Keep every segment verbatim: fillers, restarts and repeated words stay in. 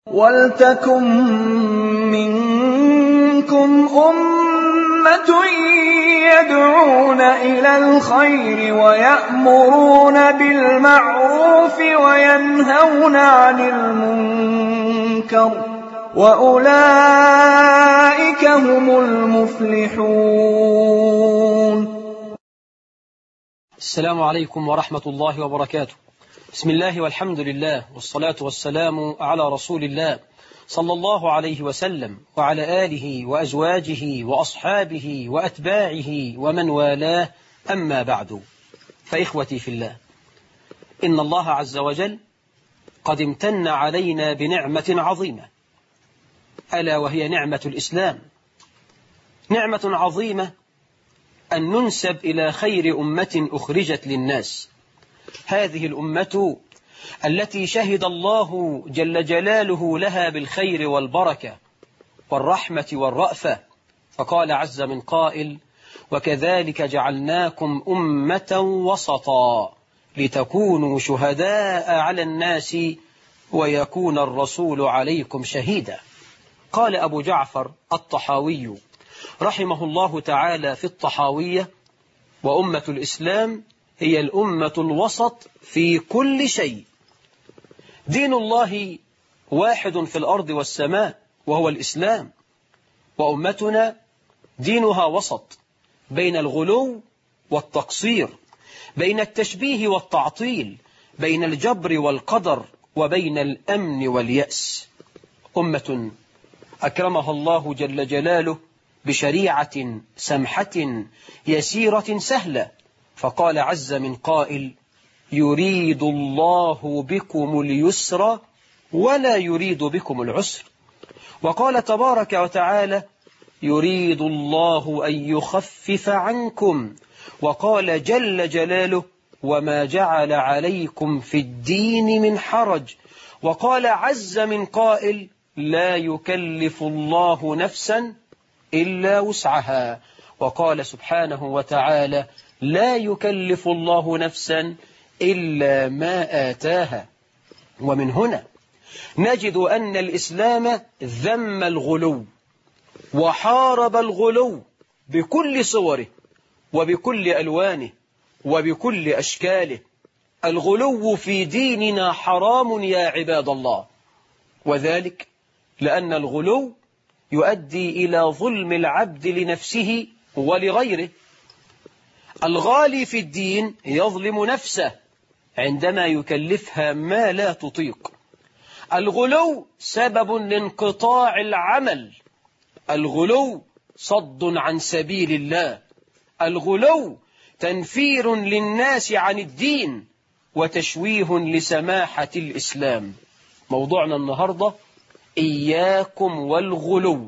وَلْتَكُن مِّنكُمْ أُمَّةٌ يَدْعُونَ إِلَى الْخَيْرِ وَيَأْمُرُونَ بِالْمَعْرُوفِ وَيَنْهَوْنَ عَنِ الْمُنكَرِ وَأُولَئِكَ هُمُ الْمُفْلِحُونَ. السلام عليكم ورحمة الله وبركاته. بسم الله والحمد لله والصلاة والسلام على رسول الله صلى الله عليه وسلم وعلى آله وأزواجه وأصحابه وأتباعه ومن والاه، أما بعد، فإخوتي في الله، إن الله عز وجل قد امتن علينا بنعمة عظيمة، ألا وهي نعمة الإسلام. نعمة عظيمة أن ننسب إلى خير أمة أخرجت للناس، هذه الأمة التي شهد الله جل جلاله لها بالخير والبركة والرحمة والرأفة، فقال عز من قائل: وكذلك جعلناكم أمة وسطا لتكونوا شهداء على الناس ويكون الرسول عليكم شهيدا. قال أبو جعفر الطحاوي رحمه الله تعالى في الطحاوية: وأمة الإسلام هي الأمة الوسط في كل شيء. دين الله واحد في الأرض والسماء وهو الإسلام، وأمتنا دينها وسط بين الغلو والتقصير، بين التشبيه والتعطيل، بين الجبر والقدر، وبين الأمن واليأس. أمة أكرمها الله جل جلاله بشريعة سمحة يسيرة سهلة، فقال عز من قائل: يريد الله بكم اليسر ولا يريد بكم العسر. وقال تبارك وتعالى: يريد الله أن يخفف عنكم. وقال جل جلاله: وما جعل عليكم في الدين من حرج. وقال عز من قائل: لا يكلف الله نفسا إلا وسعها. وقال سبحانه وتعالى: لا يكلف الله نفسا إلا ما آتاها. ومن هنا نجد أن الإسلام ذم الغلو وحارب الغلو بكل صوره وبكل ألوانه وبكل أشكاله. الغلو في ديننا حرام يا عباد الله، وذلك لأن الغلو يؤدي إلى ظلم العبد لنفسه ولغيره. الغالي في الدين يظلم نفسه عندما يكلفها ما لا تطيق. الغلو سبب لانقطاع العمل، الغلو صد عن سبيل الله، الغلو تنفير للناس عن الدين وتشويه لسماحة الإسلام. موضوعنا النهاردة: إياكم والغلو،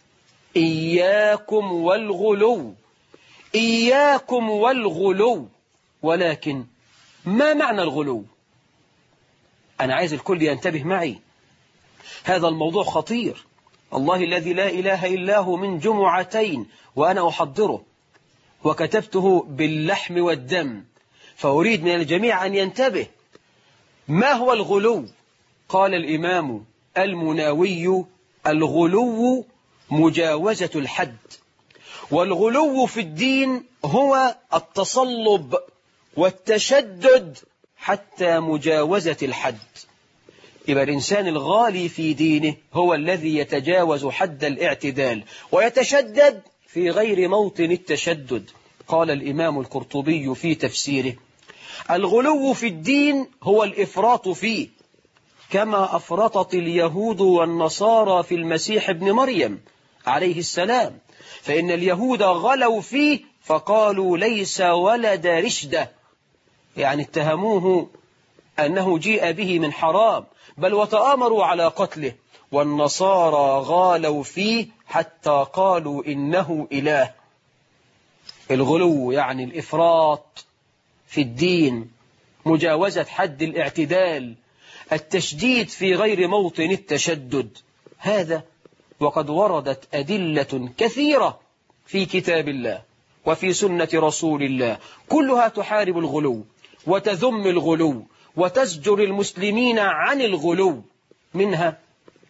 إياكم والغلو، إياكم والغلو. ولكن ما معنى الغلو؟ أنا عايز الكل ينتبه معي، هذا الموضوع خطير. الله الذي لا إله إلا هو من جمعتين وأنا أحضره وكتبته باللحم والدم، فأريد من الجميع أن ينتبه. ما هو الغلو؟ قال الإمام المناوي: الغلو مجاوزة الحد. والغلو في الدين هو التصلب والتشدد حتى مجاوزة الحد. يبقى الإنسان الغالي في دينه هو الذي يتجاوز حد الاعتدال ويتشدد في غير موطن التشدد. قال الإمام القرطبي في تفسيره: الغلو في الدين هو الإفراط فيه، كما أفرطت اليهود والنصارى في المسيح ابن مريم عليه السلام، فإن اليهود غلوا فيه فقالوا ليس ولد رشدة، يعني اتهموه أنه جيء به من حرام، بل وتآمروا على قتله. والنصارى غالوا فيه حتى قالوا إنه إله. الغلو يعني الإفراط في الدين، مجاوزة حد الاعتدال، التشديد في غير موطن التشدد. هذا وقد وردت أدلة كثيرة في كتاب الله وفي سنة رسول الله كلها تحارب الغلو وتذم الغلو وتزجر المسلمين عن الغلو. منها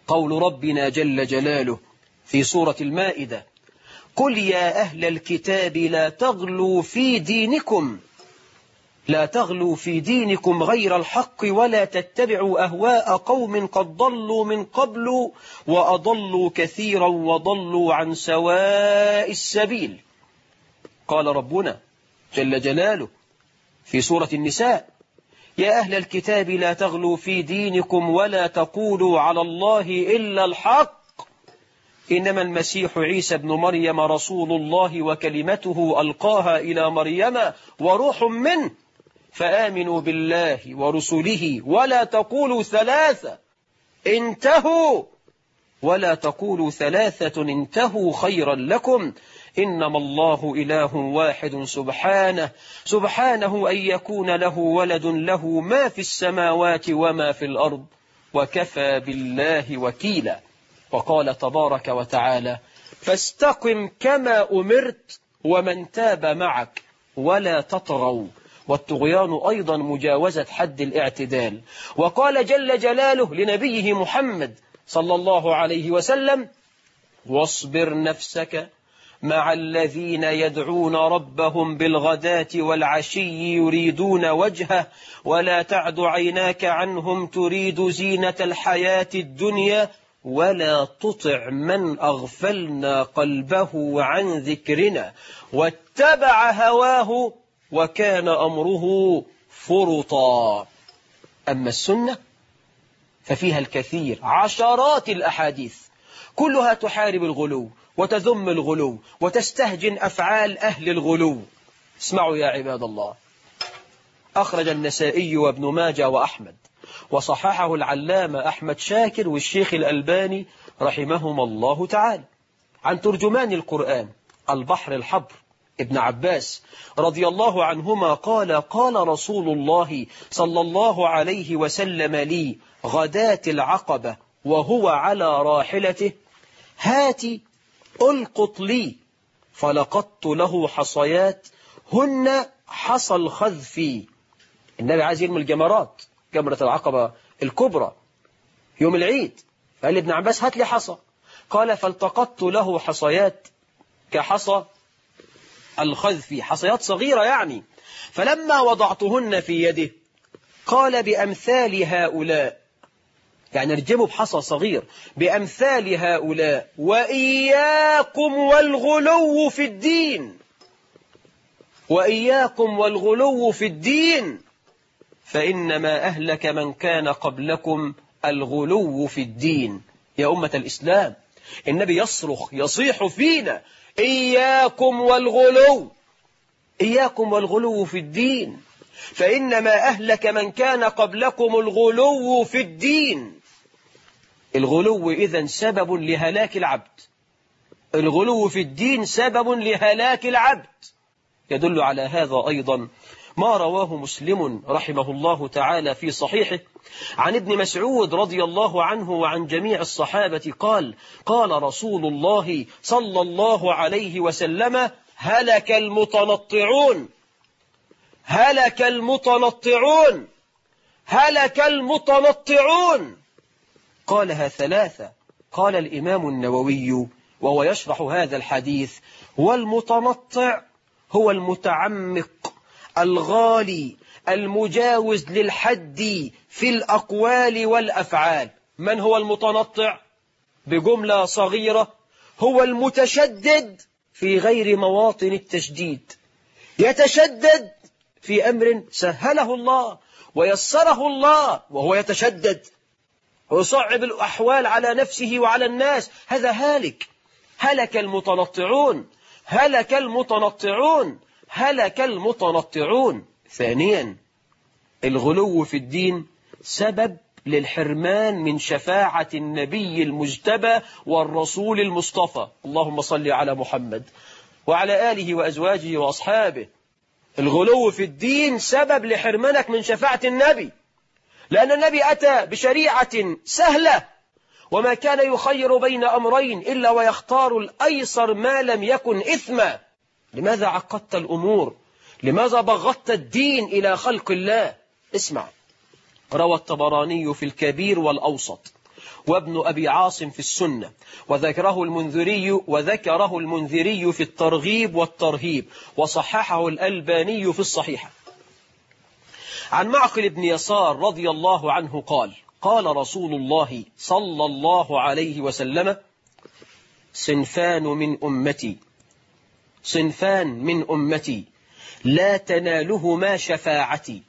قول ربنا جل جلاله في سورة المائدة: قل يا أهل الكتاب لا تغلوا في دينكم لا تغلوا في دينكم غير الحق ولا تتبعوا أهواء قوم قد ضلوا من قبل وأضلوا كثيرا وضلوا عن سواء السبيل. قال ربنا جل جلاله في سورة النساء: يا أهل الكتاب لا تغلوا في دينكم ولا تقولوا على الله إلا الحق إنما المسيح عيسى ابن مريم رسول الله وكلمته ألقاها إلى مريم وروح منه فآمنوا بالله ورسله ولا تقولوا ثلاثة انتهوا ولا تقولوا ثلاثة انتهوا خيرا لكم إنما الله إله واحد سبحانه سبحانه أن يكون له ولد له ما في السماوات وما في الأرض وكفى بالله وكيلا. وقال تبارك وتعالى: فاستقم كما أمرت ومن تاب معك ولا تطغوا، والطغيان أيضا مجاوزة حد الاعتدال. وقال جل جلاله لنبيه محمد صلى الله عليه وسلم: واصبر نفسك مع الذين يدعون ربهم بالغداة والعشي يريدون وجهه ولا تعد عيناك عنهم تريد زينة الحياة الدنيا ولا تطع من أغفلنا قلبه عن ذكرنا واتبع هواه وكان أمره فرطا. أما السنة ففيها الكثير، عشرات الأحاديث كلها تحارب الغلو وتذم الغلو وتستهجن أفعال أهل الغلو. اسمعوا يا عباد الله: أخرج النسائي وابن ماجه وأحمد وصححه العلامة أحمد شاكر والشيخ الألباني رحمهما الله تعالى عن ترجمان القرآن البحر الحبر ابن عباس رضي الله عنهما قال: قال رسول الله صلى الله عليه وسلم لي غداة العقبة وهو على راحلته: هاتي ألقط لي، فلقطت له حصيات هن حصى الخذف. النبي عايز يرمي الجمرات، جمرة العقبة الكبرى يوم العيد، فقال لابن عباس: هات لي حصى. قال: فالتقطت له حصيات كحصى الخذف، حصيات صغيرة يعني. فلما وضعتهن في يده قال: بأمثال هؤلاء، يعني ارجموا بحصى صغير، بأمثال هؤلاء وإياكم والغلو في الدين وإياكم والغلو في الدين فإنما أهلك من كان قبلكم الغلو في الدين. يا أمة الإسلام، النبي يصرخ يصيح فينا: إياكم والغلو إياكم والغلو في الدين فإنما أهلك من كان قبلكم الغلو في الدين. الغلو إذن سبب لهلاك العبد، الغلو في الدين سبب لهلاك العبد. يدل على هذا أيضا ما رواه مسلم رحمه الله تعالى في صحيحه عن ابن مسعود رضي الله عنه وعن جميع الصحابة قال: قال رسول الله صلى الله عليه وسلم: هلك المتنطعون هلك المتنطعون هلك المتنطعون. قالها ثلاثة. قال الإمام النووي وهو يشرح هذا الحديث: والمتنطع هو المتعمق الغالي المجاوز للحد في الأقوال والأفعال. من هو المتنطع؟ بجملة صغيرة: هو المتشدد في غير مواطن التشديد، يتشدد في أمر سهله الله ويسره الله وهو يتشدد ويصعب الأحوال على نفسه وعلى الناس، هذا هالك. هلك المتنطعون هلك المتنطعون هلك المتنطعون. ثانيا، الغلو في الدين سبب للحرمان من شفاعة النبي المجتبى والرسول المصطفى، اللهم صل على محمد وعلى آله وأزواجه وأصحابه. الغلو في الدين سبب لحرمانك من شفاعة النبي، لأن النبي أتى بشريعة سهلة وما كان يخير بين أمرين إلا ويختار الأيسر ما لم يكن إثما. لماذا عقدت الأمور؟ لماذا بغضت الدين إلى خلق الله؟ اسمع، روى الطبراني في الكبير والأوسط وابن أبي عاصم في السنة، وذكره المنذري وذكره المنذري في الترغيب والترهيب، وصححه الألباني في الصحيحة. عن معقل بن يسار رضي الله عنه قال: قال رسول الله صلى الله عليه وسلم: صنفان من أمتي صنفان من أمتي لا تنالهما شفاعتي،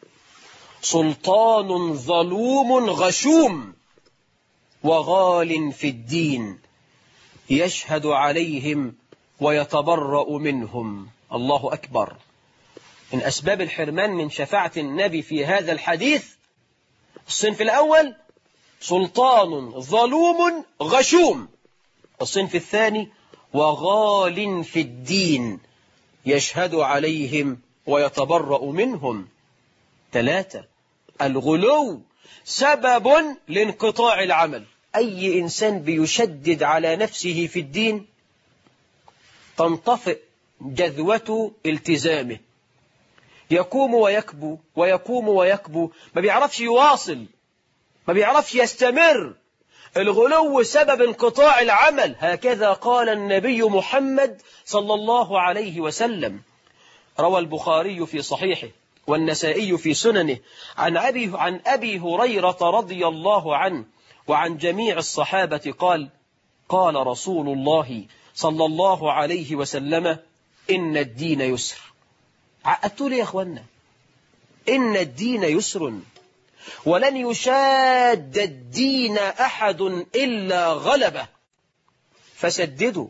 سلطان ظلوم غشوم، وغال في الدين، يشهد عليهم ويتبرأ منهم. الله أكبر. من أسباب الحرمان من شفاعة النبي في هذا الحديث: الصنف الأول سلطان ظلوم غشوم، الصنف الثاني وغال في الدين، يشهد عليهم ويتبرأ منهم. ثلاثة، الغلو سبب لانقطاع العمل. أي إنسان بيشدد على نفسه في الدين تنطفئ جذوة التزامه، يقوم ويكبو ويقوم ويكبو، ما بيعرفش يواصل، ما بيعرفش يستمر. الغلو سبب انقطاع العمل، هكذا قال النبي محمد صلى الله عليه وسلم. روى البخاري في صحيحه والنسائي في سننه عن أبي, عن أبي هريرة رضي الله عنه وعن جميع الصحابة قال: قال رسول الله صلى الله عليه وسلم: إن الدين يسر. عقدتوا لي يا أخوانا؟ إن الدين يسر، ولن يشاد الدين أحد إلا غلبه، فسددوا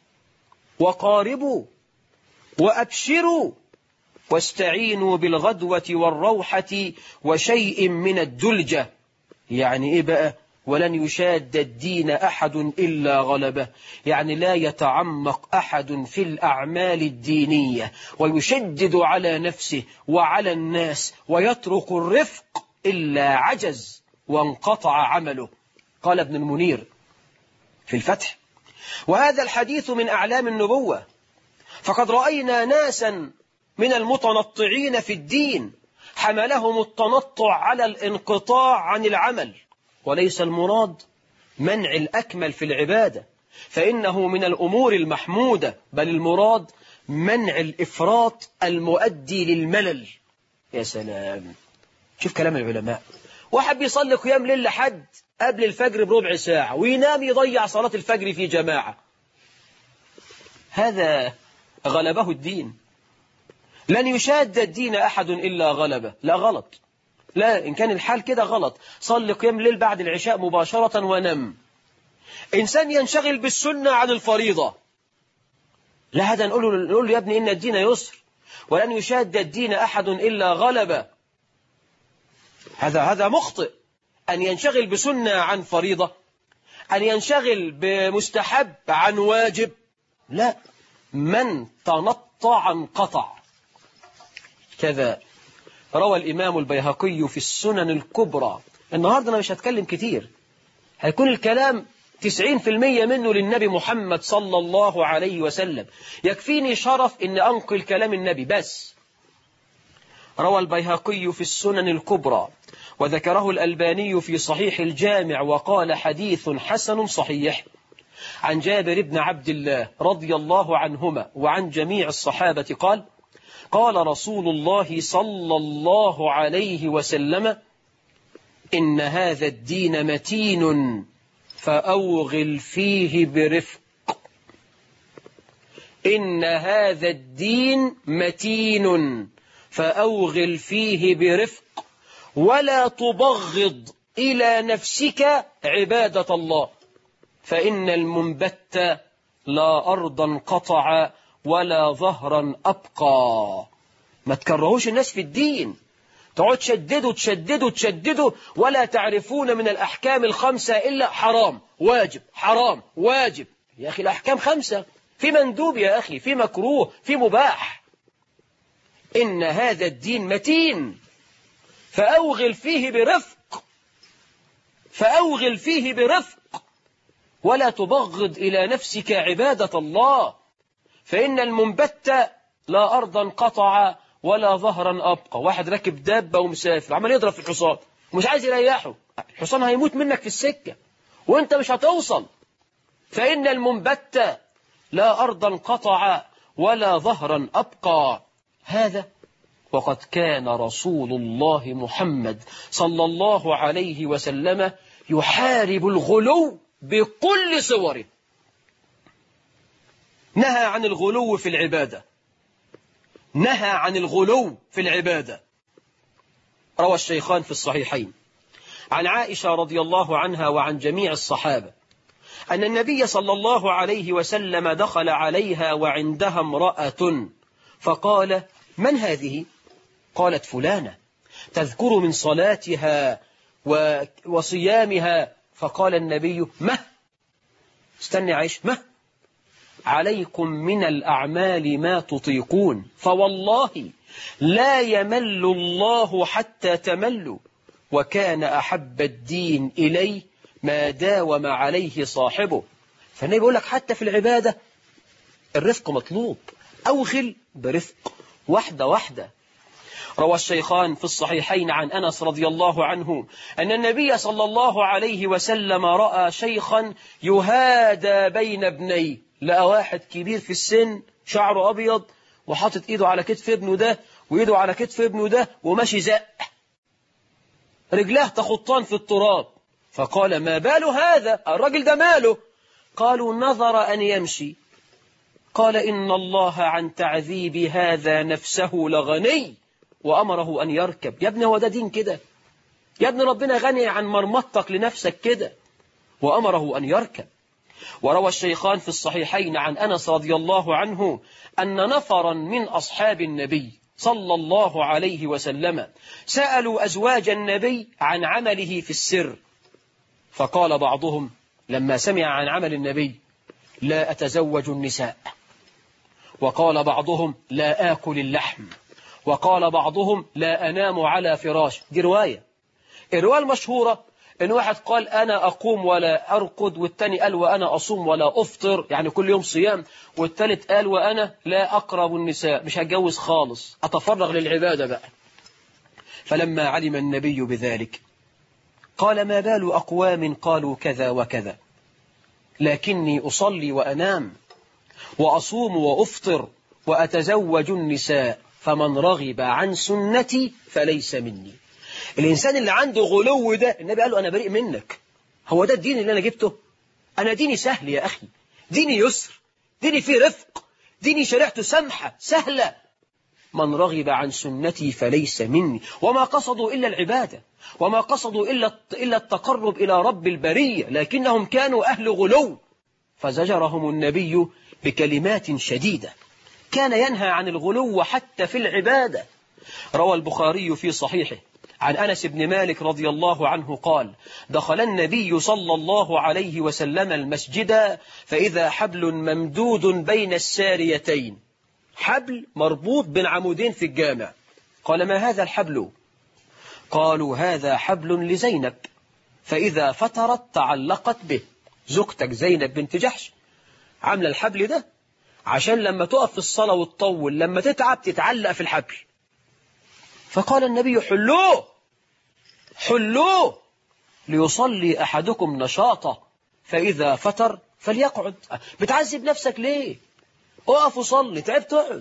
وقاربوا وأبشروا، واستعينوا بالغدوة والروحة وشيء من الدلجة. يعني إيه بقى ولن يشاد الدين أحد إلا غلبه؟ يعني لا يتعمق أحد في الأعمال الدينية ويشدد على نفسه وعلى الناس ويترك الرفق إلا عجز وانقطع عمله. قال ابن المنير في الفتح: وهذا الحديث من أعلام النبوة، فقد رأينا ناسا من المتنطعين في الدين حملهم التنطع على الانقطاع عن العمل، وليس المراد منع الأكمل في العبادة، فإنه من الأمور المحمودة، بل المراد منع الإفراط المؤدي للملل. يا سلام، شوف كلام العلماء. واحد بيصلي قيام ليل لحد قبل الفجر بربع ساعة وينام يضيع صلاة الفجر في جماعة، هذا غلبه الدين. لن يشاد الدين أحد إلا غلبه. لا، غلط. لا، إن كان الحال كده غلط. صلي قيام الليل بعد العشاء مباشرة ونم. إنسان ينشغل بالسنة عن الفريضة، لا، هذا نقول له, نقول له يا ابني إن الدين يسر، ولن يشاد الدين أحد إلا غلبه. هذا هذا مخطئ. أن ينشغل بسنة عن فريضة، أن ينشغل بمستحب عن واجب، لا، من تنطع انقطع. كذا روى الإمام البيهقي في السنن الكبرى. النهاردة أنا مش هتكلم كتير، هيكون الكلام تسعين في المية منه للنبي محمد صلى الله عليه وسلم، يكفيني شرف أن أنقل كلام النبي بس. روى البيهقي في السنن الكبرى وذكره الألباني في صحيح الجامع وقال: حديث حسن صحيح، عن جابر بن عبد الله رضي الله عنهما وعن جميع الصحابة قال: قال رسول الله صلى الله عليه وسلم: إن هذا الدين متين فأوغل فيه برفق. إن هذا الدين متين فأوغل فيه برفق، ولا تبغض إلى نفسك عبادة الله، فإن المنبت لا أرضا قطع ولا ظهرا أبقى. ما تكرهوش الناس في الدين، تقعد تشددوا تشددوا تشددوا، ولا تعرفون من الأحكام الخمسة إلا حرام واجب حرام واجب. يا أخي الأحكام خمسة، في مندوب يا أخي، في مكروه، في مباح. إن هذا الدين متين فأوغل فيه برفق، فأوغل فيه برفق، ولا تبغض إلى نفسك عبادة الله، فإن المنبت لا أرضا قطع ولا ظهرا أبقى. واحد راكب دابة ومسافر عمال يضرب في الحصان ومش عايز يريحه، الحصان هيموت منك في السكة، وانت مش هتوصل، فإن المنبت لا أرضا قطع ولا ظهرا أبقى. هذا وقد كان رسول الله محمد صلى الله عليه وسلم يحارب الغلو بكل صوره. نهى عن الغلو في العبادة، نهى عن الغلو في العبادة. روى الشيخان في الصحيحين عن عائشة رضي الله عنها وعن جميع الصحابة أن النبي صلى الله عليه وسلم دخل عليها وعندها امرأة فقال: من هذه؟ قالت: فلانة تذكر من صلاتها وصيامها. فقال النبي: مه استني عيش مه عليكم من الأعمال ما تطيقون، فوالله لا يمل الله حتى تملوا، وكان أحب الدين إلي ما داوم عليه صاحبه. فالنبي يقول لك حتى في العبادة الرفق مطلوب، أوخل برفق، واحدة واحدة. روى الشيخان في الصحيحين عن أنس رضي الله عنه أن النبي صلى الله عليه وسلم رأى شيخا يهادى بين ابنيه. لقى واحد كبير في السن شعره أبيض وحاطط إيده على كتف ابنه ده وإيده على كتف ابنه ده وماشي زق، رجلاه تخطان في التراب. فقال: ما بال هذا؟ الرجل ده ماله؟ قالوا: نظر أن يمشي. قال: إن الله عن تعذيب هذا نفسه لغني، وأمره أن يركب. يا ابني هو ده دين كده؟ يا ابني ربنا غني عن مرمطك لنفسك كده، وأمره أن يركب. وروى الشيخان في الصحيحين عن أنس رضي الله عنه أن نفرا من أصحاب النبي صلى الله عليه وسلم سألوا أزواج النبي عن عمله في السر، فقال بعضهم لما سمع عن عمل النبي: لا أتزوج النساء. وقال بعضهم: لا آكل اللحم. وقال بعضهم: لا أنام على فراش. دي رواية. الرواية المشهورة إن واحد قال: أنا أقوم ولا أرقد، والتاني قال: وأنا أصوم ولا أفطر، يعني كل يوم صيام، والتالت قال: وأنا لا أقرب النساء، مش هتجوز خالص، أتفرغ للعبادة بقى. فلما علم النبي بذلك قال: ما بال أقوام قالوا كذا وكذا، لكني أصلي وأنام وأصوم وأفطر وأتزوج النساء، فمن رغب عن سنتي فليس مني. الإنسان اللي عنده غلو ده النبي قال له: أنا بريء منك. هو ده الدين اللي أنا جبته؟ أنا ديني سهل يا أخي، ديني يسر، ديني فيه رفق، ديني شريعته سمحة سهلة. من رغب عن سنتي فليس مني. وما قصدوا إلا العبادة، وما قصدوا إلا إلا التقرب إلى رب البرية، لكنهم كانوا أهل غلو، فزجرهم النبي بكلمات شديدة. كان ينهى عن الغلو حتى في العبادة. روى البخاري في صحيحه عن أنس بن مالك رضي الله عنه قال: دخل النبي صلى الله عليه وسلم المسجد فإذا حبل ممدود بين الساريتين، حبل مربوط بين عمودين في الجامع. قال: ما هذا الحبل؟ قالوا: هذا حبل لزينب، فإذا فترت تعلقت به. زوجتك زينب بنت جحش عاملة الحبل ده عشان لما تقف في الصلاة وتطول لما تتعب تتعلق في الحبل. فقال النبي: حلوه حلوه ليصلي أحدكم نشاطه، فإذا فتر فليقعد. بتعذب نفسك ليه؟ اقف وصلي، تعبت اقعد.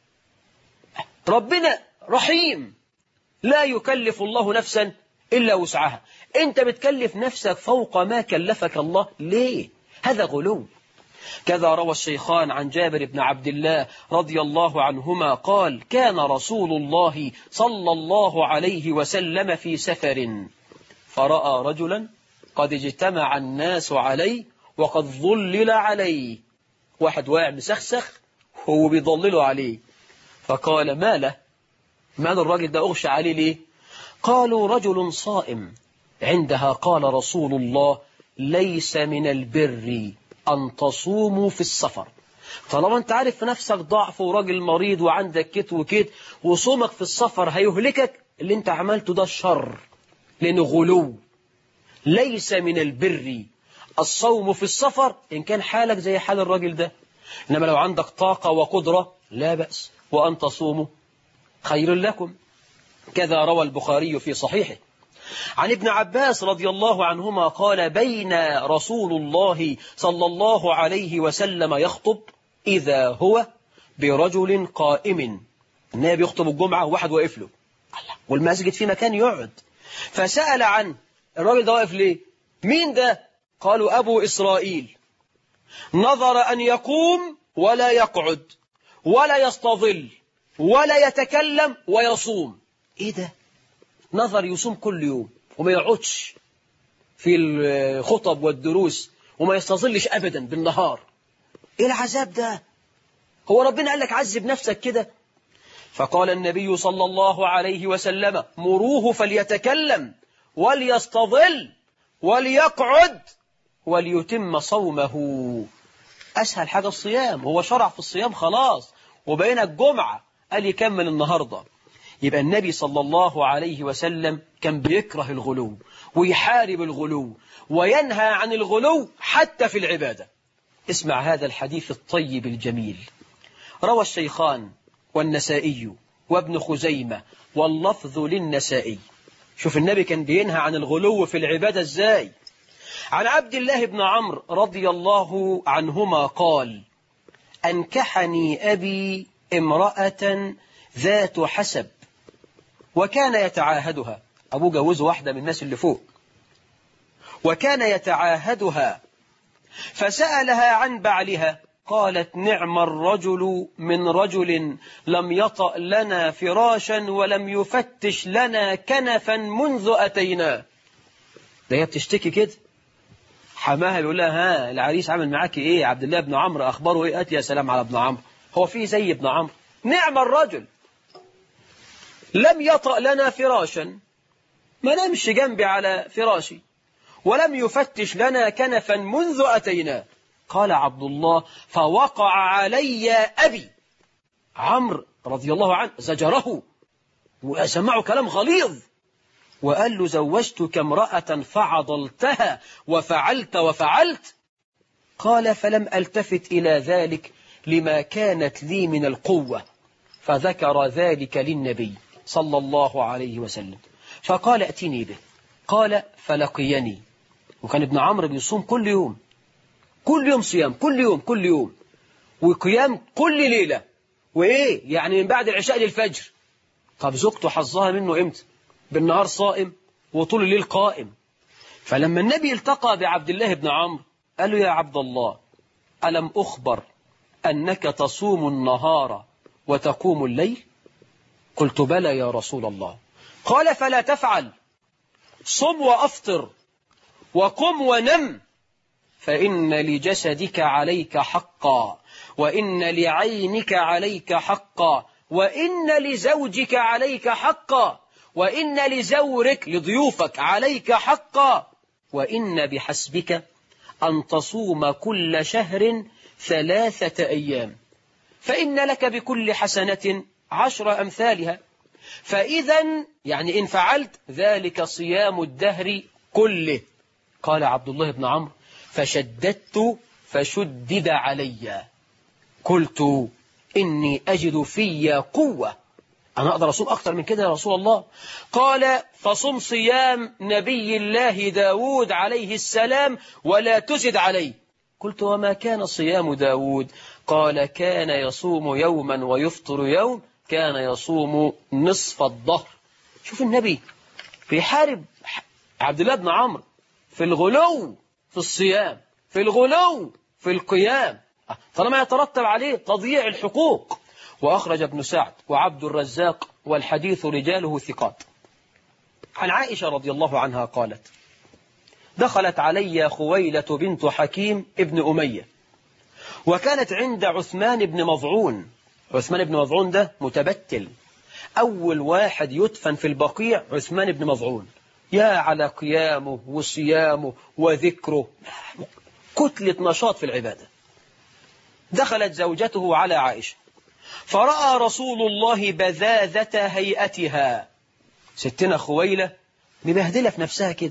ربنا رحيم، لا يكلف الله نفسا إلا وسعها. أنت بتكلف نفسك فوق ما كلفك الله ليه؟ هذا غلو. كذا روى الشيخان عن جابر بن عبد الله رضي الله عنهما قال: كان رسول الله صلى الله عليه وسلم في سفر فرأى رجلا قد اجتمع الناس عليه وقد ظلل عليه. واحد واقع مسخسخ هو بيضلله عليه، فقال: ما له؟ مال الراجل ده أغشى عليه ليه؟ قالوا: رجل صائم. عندها قال رسول الله: ليس من البر أن تصوموا في السفر. طالما أنت عارف في نفسك ضعف وراجل مريض وعندك كت وكت، وصومك في السفر هيهلكك، اللي أنت عملته ده الشر لأنه غلو. ليس من البر الصوم في السفر إن كان حالك زي حال الراجل ده، إنما لو عندك طاقة وقدرة لا بأس، وأن تصوموا خير لكم. كذا روى البخاري في صحيحه عن ابن عباس رضي الله عنهما قال بين رسول الله صلى الله عليه وسلم يخطب إذا هو برجل قائم. النبي يخطب الجمعة وواحد واقف له، والمسجد في مكان يقعد، فسأل عن الراجل ده واقف ليه؟ مين ده؟ قالوا أبو إسرائيل، نظر أن يقوم ولا يقعد ولا يستظل ولا يتكلم ويصوم. إيه ده؟ نظر يصوم كل يوم وما يقعدش في الخطب والدروس وما يستظلش أبدا بالنهار. إيه العذاب ده؟ هو ربنا قال لك عذب نفسك كده؟ فقال النبي صلى الله عليه وسلم مروه فليتكلم وليستظل وليقعد وليتم صومه. أسهل حاجة الصيام، هو شرع في الصيام خلاص، وبين الجمعة قال يكمل النهاردة. يبقى النبي صلى الله عليه وسلم كان بيكره الغلو ويحارب الغلو وينهى عن الغلو حتى في العبادة. اسمع هذا الحديث الطيب الجميل. روى الشيخان والنسائي وابن خزيمة واللفظ للنسائي. شوف النبي كان بينهى عن الغلو في العبادة ازاي. عن عبد الله بن عمرو رضي الله عنهما قال أنكحني أبي امرأة ذات حسب وكان يتعاهدها. أبوه جوزه واحدة من الناس اللي فوق، وكان يتعاهدها، فسألها عن بعلها قالت نعم الرجل من رجل لم يطأ لنا فراشا ولم يفتش لنا كنفا منذ أتينا. ده هي بتشتكي كده، حماها بيقول لها ها العريس عمل معاكي ايه يا عبد الله بن عمرو، اخباره ايه؟ قالت يا سلام على ابن عمرو، هو فيه زي ابن عمرو؟ نعم الرجل لم يطأ لنا فراشا، ما نمشي جنبي على فراشي، ولم يفتش لنا كنفا منذ أتينا. قال عبد الله فوقع علي أبي. عمرو رضي الله عنه زجره وسمعه كلام غليظ وقال له زوجتك امرأة فعضلتها وفعلت وفعلت. قال فلم ألتفت إلى ذلك لما كانت لي من القوة، فذكر ذلك للنبي صلى الله عليه وسلم فقال ائتني به. قال فلقيني، وكان ابن عمرو بيصوم كل يوم، كل يوم صيام، كل يوم كل يوم، وقيام كل ليلة، وإيه يعني من بعد العشاء للفجر. طب زوجته حظها منه إمتى؟ بالنهار صائم وطول الليل قائم. فلما النبي التقى بعبد الله بن عمرو قال له يا عبد الله ألم أخبر أنك تصوم النهار وتقوم الليل؟ قلت بلى يا رسول الله. قال فلا تفعل، صم وأفطر وقم ونم، فإن لجسدك عليك حقا، وإن لعينك عليك حقا، وإن لزوجك عليك حقا، وإن لزورك لضيوفك عليك حقا، وإن بحسبك أن تصوم كل شهر ثلاثة أيام، فإن لك بكل حسنة عشر أمثالها، فإذا يعني إن فعلت ذلك صيام الدهر كله. قال عبد الله بن عمرو فشددت فشدد علي، قلت إني أجد في قوة، أنا أقدر أصوم أكثر من كده يا رسول الله. قال فصم صيام نبي الله داود عليه السلام ولا تزد عليه. قلت وما كان صيام داود؟ قال كان يصوم يوما ويفطر يوم، كان يصوم نصف الظهر. شوف النبي بيحارب عبد الله بن عمرو في الغلو في الصيام، في الغلو في القيام، طالما يترتب عليه تضييع الحقوق. وأخرج ابن سعد وعبد الرزاق والحديث رجاله ثقات. عن عائشة رضي الله عنها قالت دخلت علي خويلة بنت حكيم ابن أمية، وكانت عند عثمان بن مظعون. عثمان بن مظعون ده متبتل، أول واحد يدفن في البقيع عثمان بن مظعون، يا على قيامه وصيامه وذكره، كتلة نشاط في العبادة. دخلت زوجته على عائشة فرأى رسول الله بذاذة هيئتها، ستنا خويلة مبهدلة في نفسها كده.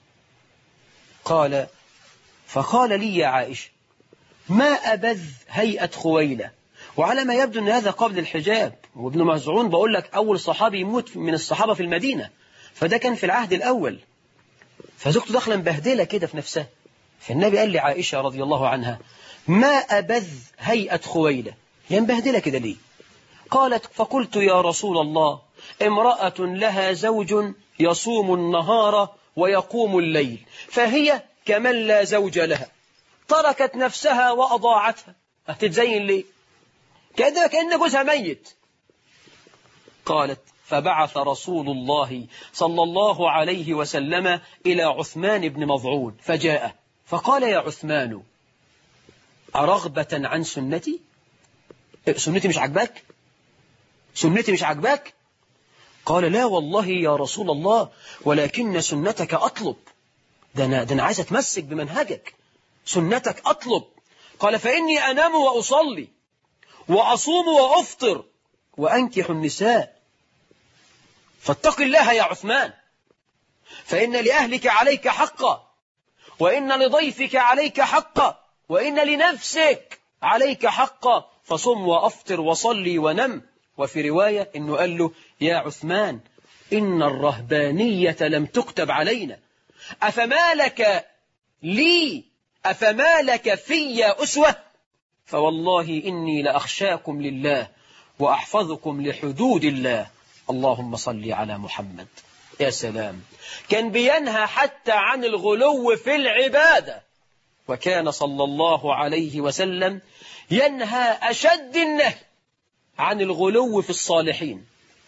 قال فقال لي يا عائشة ما أبذ هيئة خويلة، وعلى ما يبدو أن هذا قبل الحجاب، وابن مزعون بقول لك أول صحابي يموت من الصحابة في المدينة، فده كان في العهد الأول. فزوجته داخله مبهدلة كده في نفسها. فالنبي قال لعائشة رضي الله عنها: ما أبذ هيئة خويلة، هي مبهدلة كده ليه؟ قالت: فقلت يا رسول الله امرأة لها زوج يصوم النهار ويقوم الليل، فهي كمن لا زوج لها، تركت نفسها وأضاعتها، هتتزين ليه؟ كده كأن جوزها ميت. قالت: فبعث رسول الله صلى الله عليه وسلم إلى عثمان بن مظعون فجاء فقال: يا عثمان، أرغبة عن سنتي؟ سنتي مش عجباك؟ سنتي مش عجباك؟ قال: لا والله يا رسول الله، ولكن سنتك أطلب. ده أنا, ده أنا عايز أتمسك بمنهجك، سنتك أطلب. قال: فإني أنام وأصلي وأصوم وأفطر وأنكح النساء، فاتق الله يا عثمان، فإن لأهلك عليك حقا، وإن لضيفك عليك حقا، وإن لنفسك عليك حقا، فصم وأفطر وصلي ونم. وفي رواية إنه قال له: يا عثمان، إن الرهبانية لم تكتب علينا، أفما لك لي أفما لك في أسوة؟ فوالله إني لأخشاكم لله وأحفظكم لحدود الله. اللهم صل على محمد. يا سلام، كان بينهى حتى عن الغلو في العبادة، وكان صلى الله عليه وسلم ينهى أشد النهي عن الغلو في الصالحين،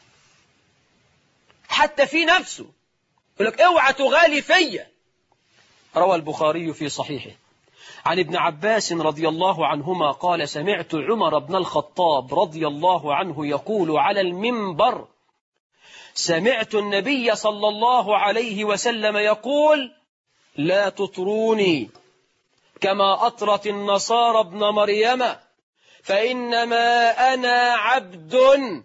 حتى في نفسه يقول لك: اوعى تغالي فيا. روى البخاري في صحيحه عن ابن عباس رضي الله عنهما قال: سمعت عمر بن الخطاب رضي الله عنه يقول على المنبر: سمعت النبي صلى الله عليه وسلم يقول: لا تطروني كما أطرت النصارى ابن مريم، فإنما أنا عبد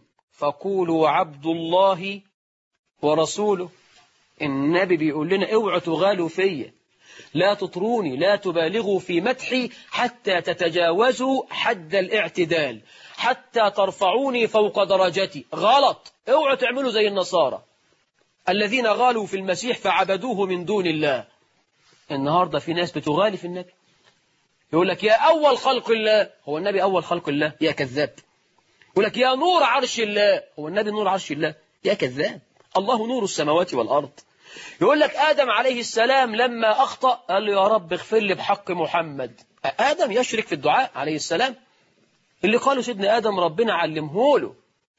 فقولوا عبد الله ورسوله. النبي بيقول لنا: اوعوا تغالوا فيا، لا تطروني، لا تبالغوا في مدحي حتى تتجاوزوا حد الاعتدال، حتى ترفعوني فوق درجتي. غلط، اوعوا تعملوا زي النصارى الذين غالوا في المسيح فعبدوه من دون الله. النهاردة في ناس بتغالي في النبي، يقول لك: يا أول خلق الله. هو النبي أول خلق الله؟ يا كذاب. يقول لك: يا نور عرش الله. هو النبي نور عرش الله؟ يا كذاب. الله نور السماوات والأرض. يقول لك: آدم عليه السلام لما أخطأ قال له: يا رب اغفر لي بحق محمد. آدم يشرك في الدعاء عليه السلام؟ اللي قاله سيدنا آدم ربنا علمه له،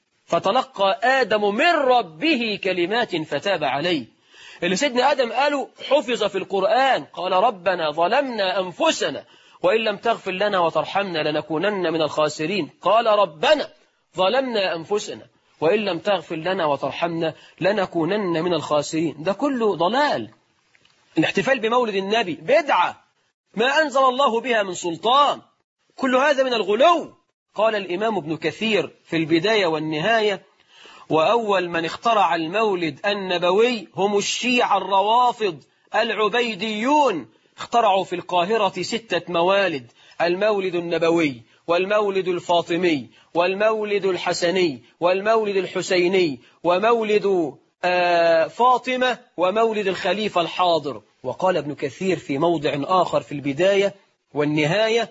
فتلقى آدم من ربه كلمات فتاب عليه. اللي سيدنا آدم قاله حفظ في القرآن، قال: ربنا ظلمنا أنفسنا وإن لم تغفر لنا وترحمنا لنكونن من الخاسرين. قال: ربنا ظلمنا أنفسنا وإن لم تغفر لنا وترحمنا لنكونن من الخاسرين. ده كله ضلال. الاحتفال بمولد النبي بدعة ما أنزل الله بها من سلطان، كل هذا من الغلو. قال الإمام ابن كثير في البداية والنهاية: وأول من اخترع المولد النبوي هم الشيعة الروافض العبيديون، اخترعوا في القاهرة ستة موالد: المولد النبوي، والمولد الفاطمي، والمولد الحسني، والمولد الحسيني، ومولد آه فاطمة، ومولد الخليفة الحاضر. وقال ابن كثير في موضع آخر في البداية والنهاية: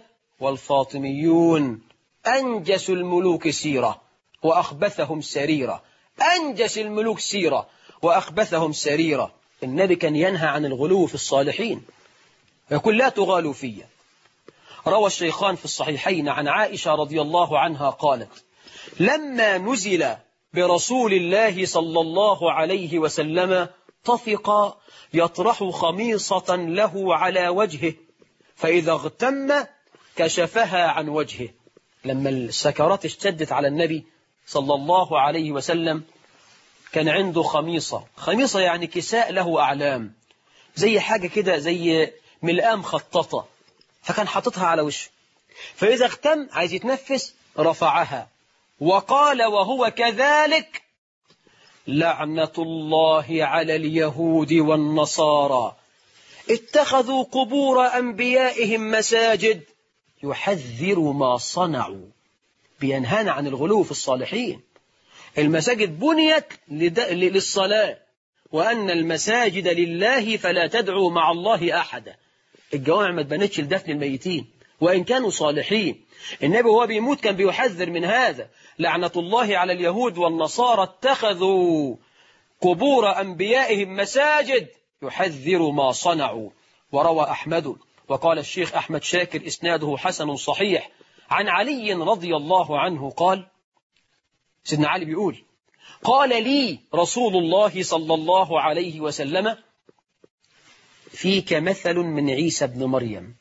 والفاطميون أنجس الملوك سيرة وأخبثهم سريرة. أنجس الملوك سيرة وأخبثهم سريرة. النبي كان ينهى عن الغلو في الصالحين، يقول: لا تغالوا فيا. روى الشيخان في الصحيحين عن عائشة رضي الله عنها قالت: لما نزل برسول الله صلى الله عليه وسلم طفق يطرح خميصة له على وجهه، فإذا اغتم كشفها عن وجهه. لما السكرات اشتدت على النبي صلى الله عليه وسلم كان عنده خميصة. خميصة يعني كساء له أعلام، زي حاجة كده زي ملآم خططة، فكان حاططها على وشه، فإذا اغتم عايز يتنفس رفعها، وقال وهو كذلك: لعنة الله على اليهود والنصارى اتخذوا قبور أنبيائهم مساجد. يحذر ما صنعوا، بينهانا عن الغلو في الصالحين. المساجد بنيت للصلاة، وأن المساجد لله فلا تدعوا مع الله أحدا. الجوامع ما اتبنتش لدفن الميتين وإن كانوا صالحين. النبي وهو بيموت كان بيحذر من هذا: لعنة الله على اليهود والنصارى اتخذوا قبور أنبيائهم مساجد، يحذر ما صنعوا. وروى أحمد وقال الشيخ أحمد شاكر إسناده حسن صحيح عن علي رضي الله عنه قال، سيدنا علي بيقول: قال لي رسول الله صلى الله عليه وسلم: فيك مثل من عيسى بن مريم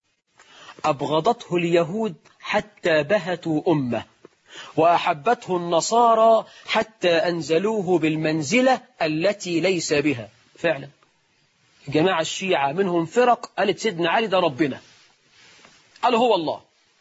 أبغضته اليهود حتى بهتوا أمه، وأحبته النصارى حتى أنزلوه بالمنزلة التي ليس بها. فعلا جماعة الشيعة منهم فرق قالت سيدنا علي ده ربنا، قال هو الله،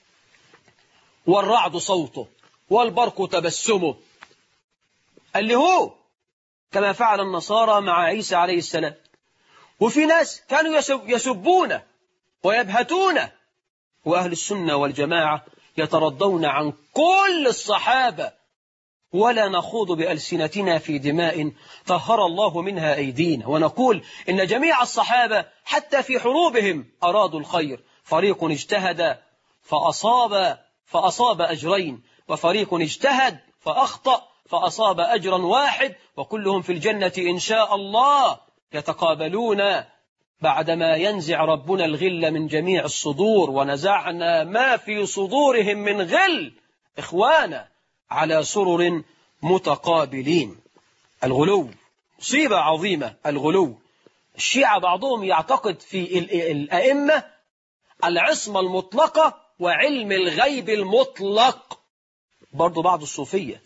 والرعد صوته والبرق تبسمه، اللي هو كما فعل النصارى مع عيسى عليه السلام. وفي ناس كانوا يسب يسبونه ويبهتونه، وأهل السنة والجماعة يترضون عن كل الصحابة، ولا نخوض بألسنتنا في دماء طهر الله منها أيدينا، ونقول إن جميع الصحابة حتى في حروبهم أرادوا الخير. فريق اجتهد فأصاب فأصاب أجرين، وفريق اجتهد فأخطأ فأصاب أجرا واحد، وكلهم في الجنة إن شاء الله يتقابلون بعدما ينزع ربنا الغل من جميع الصدور. ونزعنا ما في صدورهم من غل إخوانا على سرر متقابلين. الغلو مصيبة عظيمة. الغلو، الشيعة بعضهم يعتقد في الأئمة العصمة المطلقة وعلم الغيب المطلق. برضو بعض الصوفية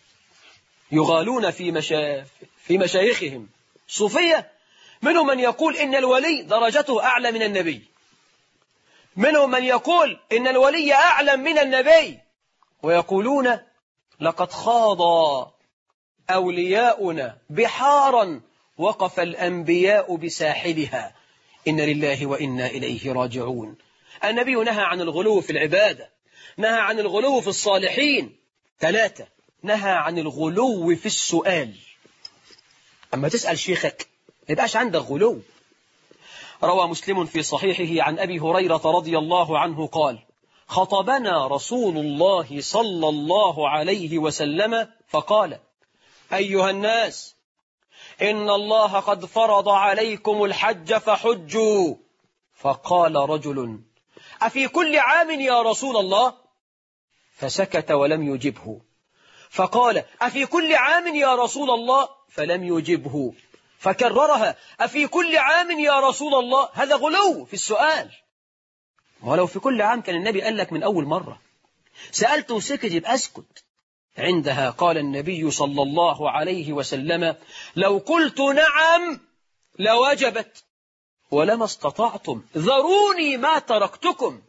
يغالون في مشا... في مشايخهم. صوفية منهم من يقول إن الولي درجته أعلى من النبي، منهم من يقول إن الولي أعلم من النبي، ويقولون لقد خاض أولياؤنا بحارا وقف الأنبياء بساحلها، إن لله وإنا إليه راجعون. النبي نهى عن الغلو في العبادة، نهى عن الغلو في الصالحين. ثلاثة، نهى عن الغلو في السؤال. أما تسأل شيخك ما يبقاش عندك غلو. روى مسلم في صحيحه عن أبي هريرة رضي الله عنه قال: خطبنا رسول الله صلى الله عليه وسلم فقال: أيها الناس، إن الله قد فرض عليكم الحج فحجوا. فقال رجل: أفي كل عام يا رسول الله؟ فسكت ولم يجبه. فقال: أفي كل عام يا رسول الله؟ فلم يجبه. فكررها: أفي كل عام يا رسول الله؟ هذا غلو في السؤال. ولو في كل عام كان النبي قال لك من أول مرة. سألته وسكت يبقى أسكت. عندها قال النبي صلى الله عليه وسلم: لو قلت نعم لوجبت، ولما استطعتم ذروني ما تركتكم.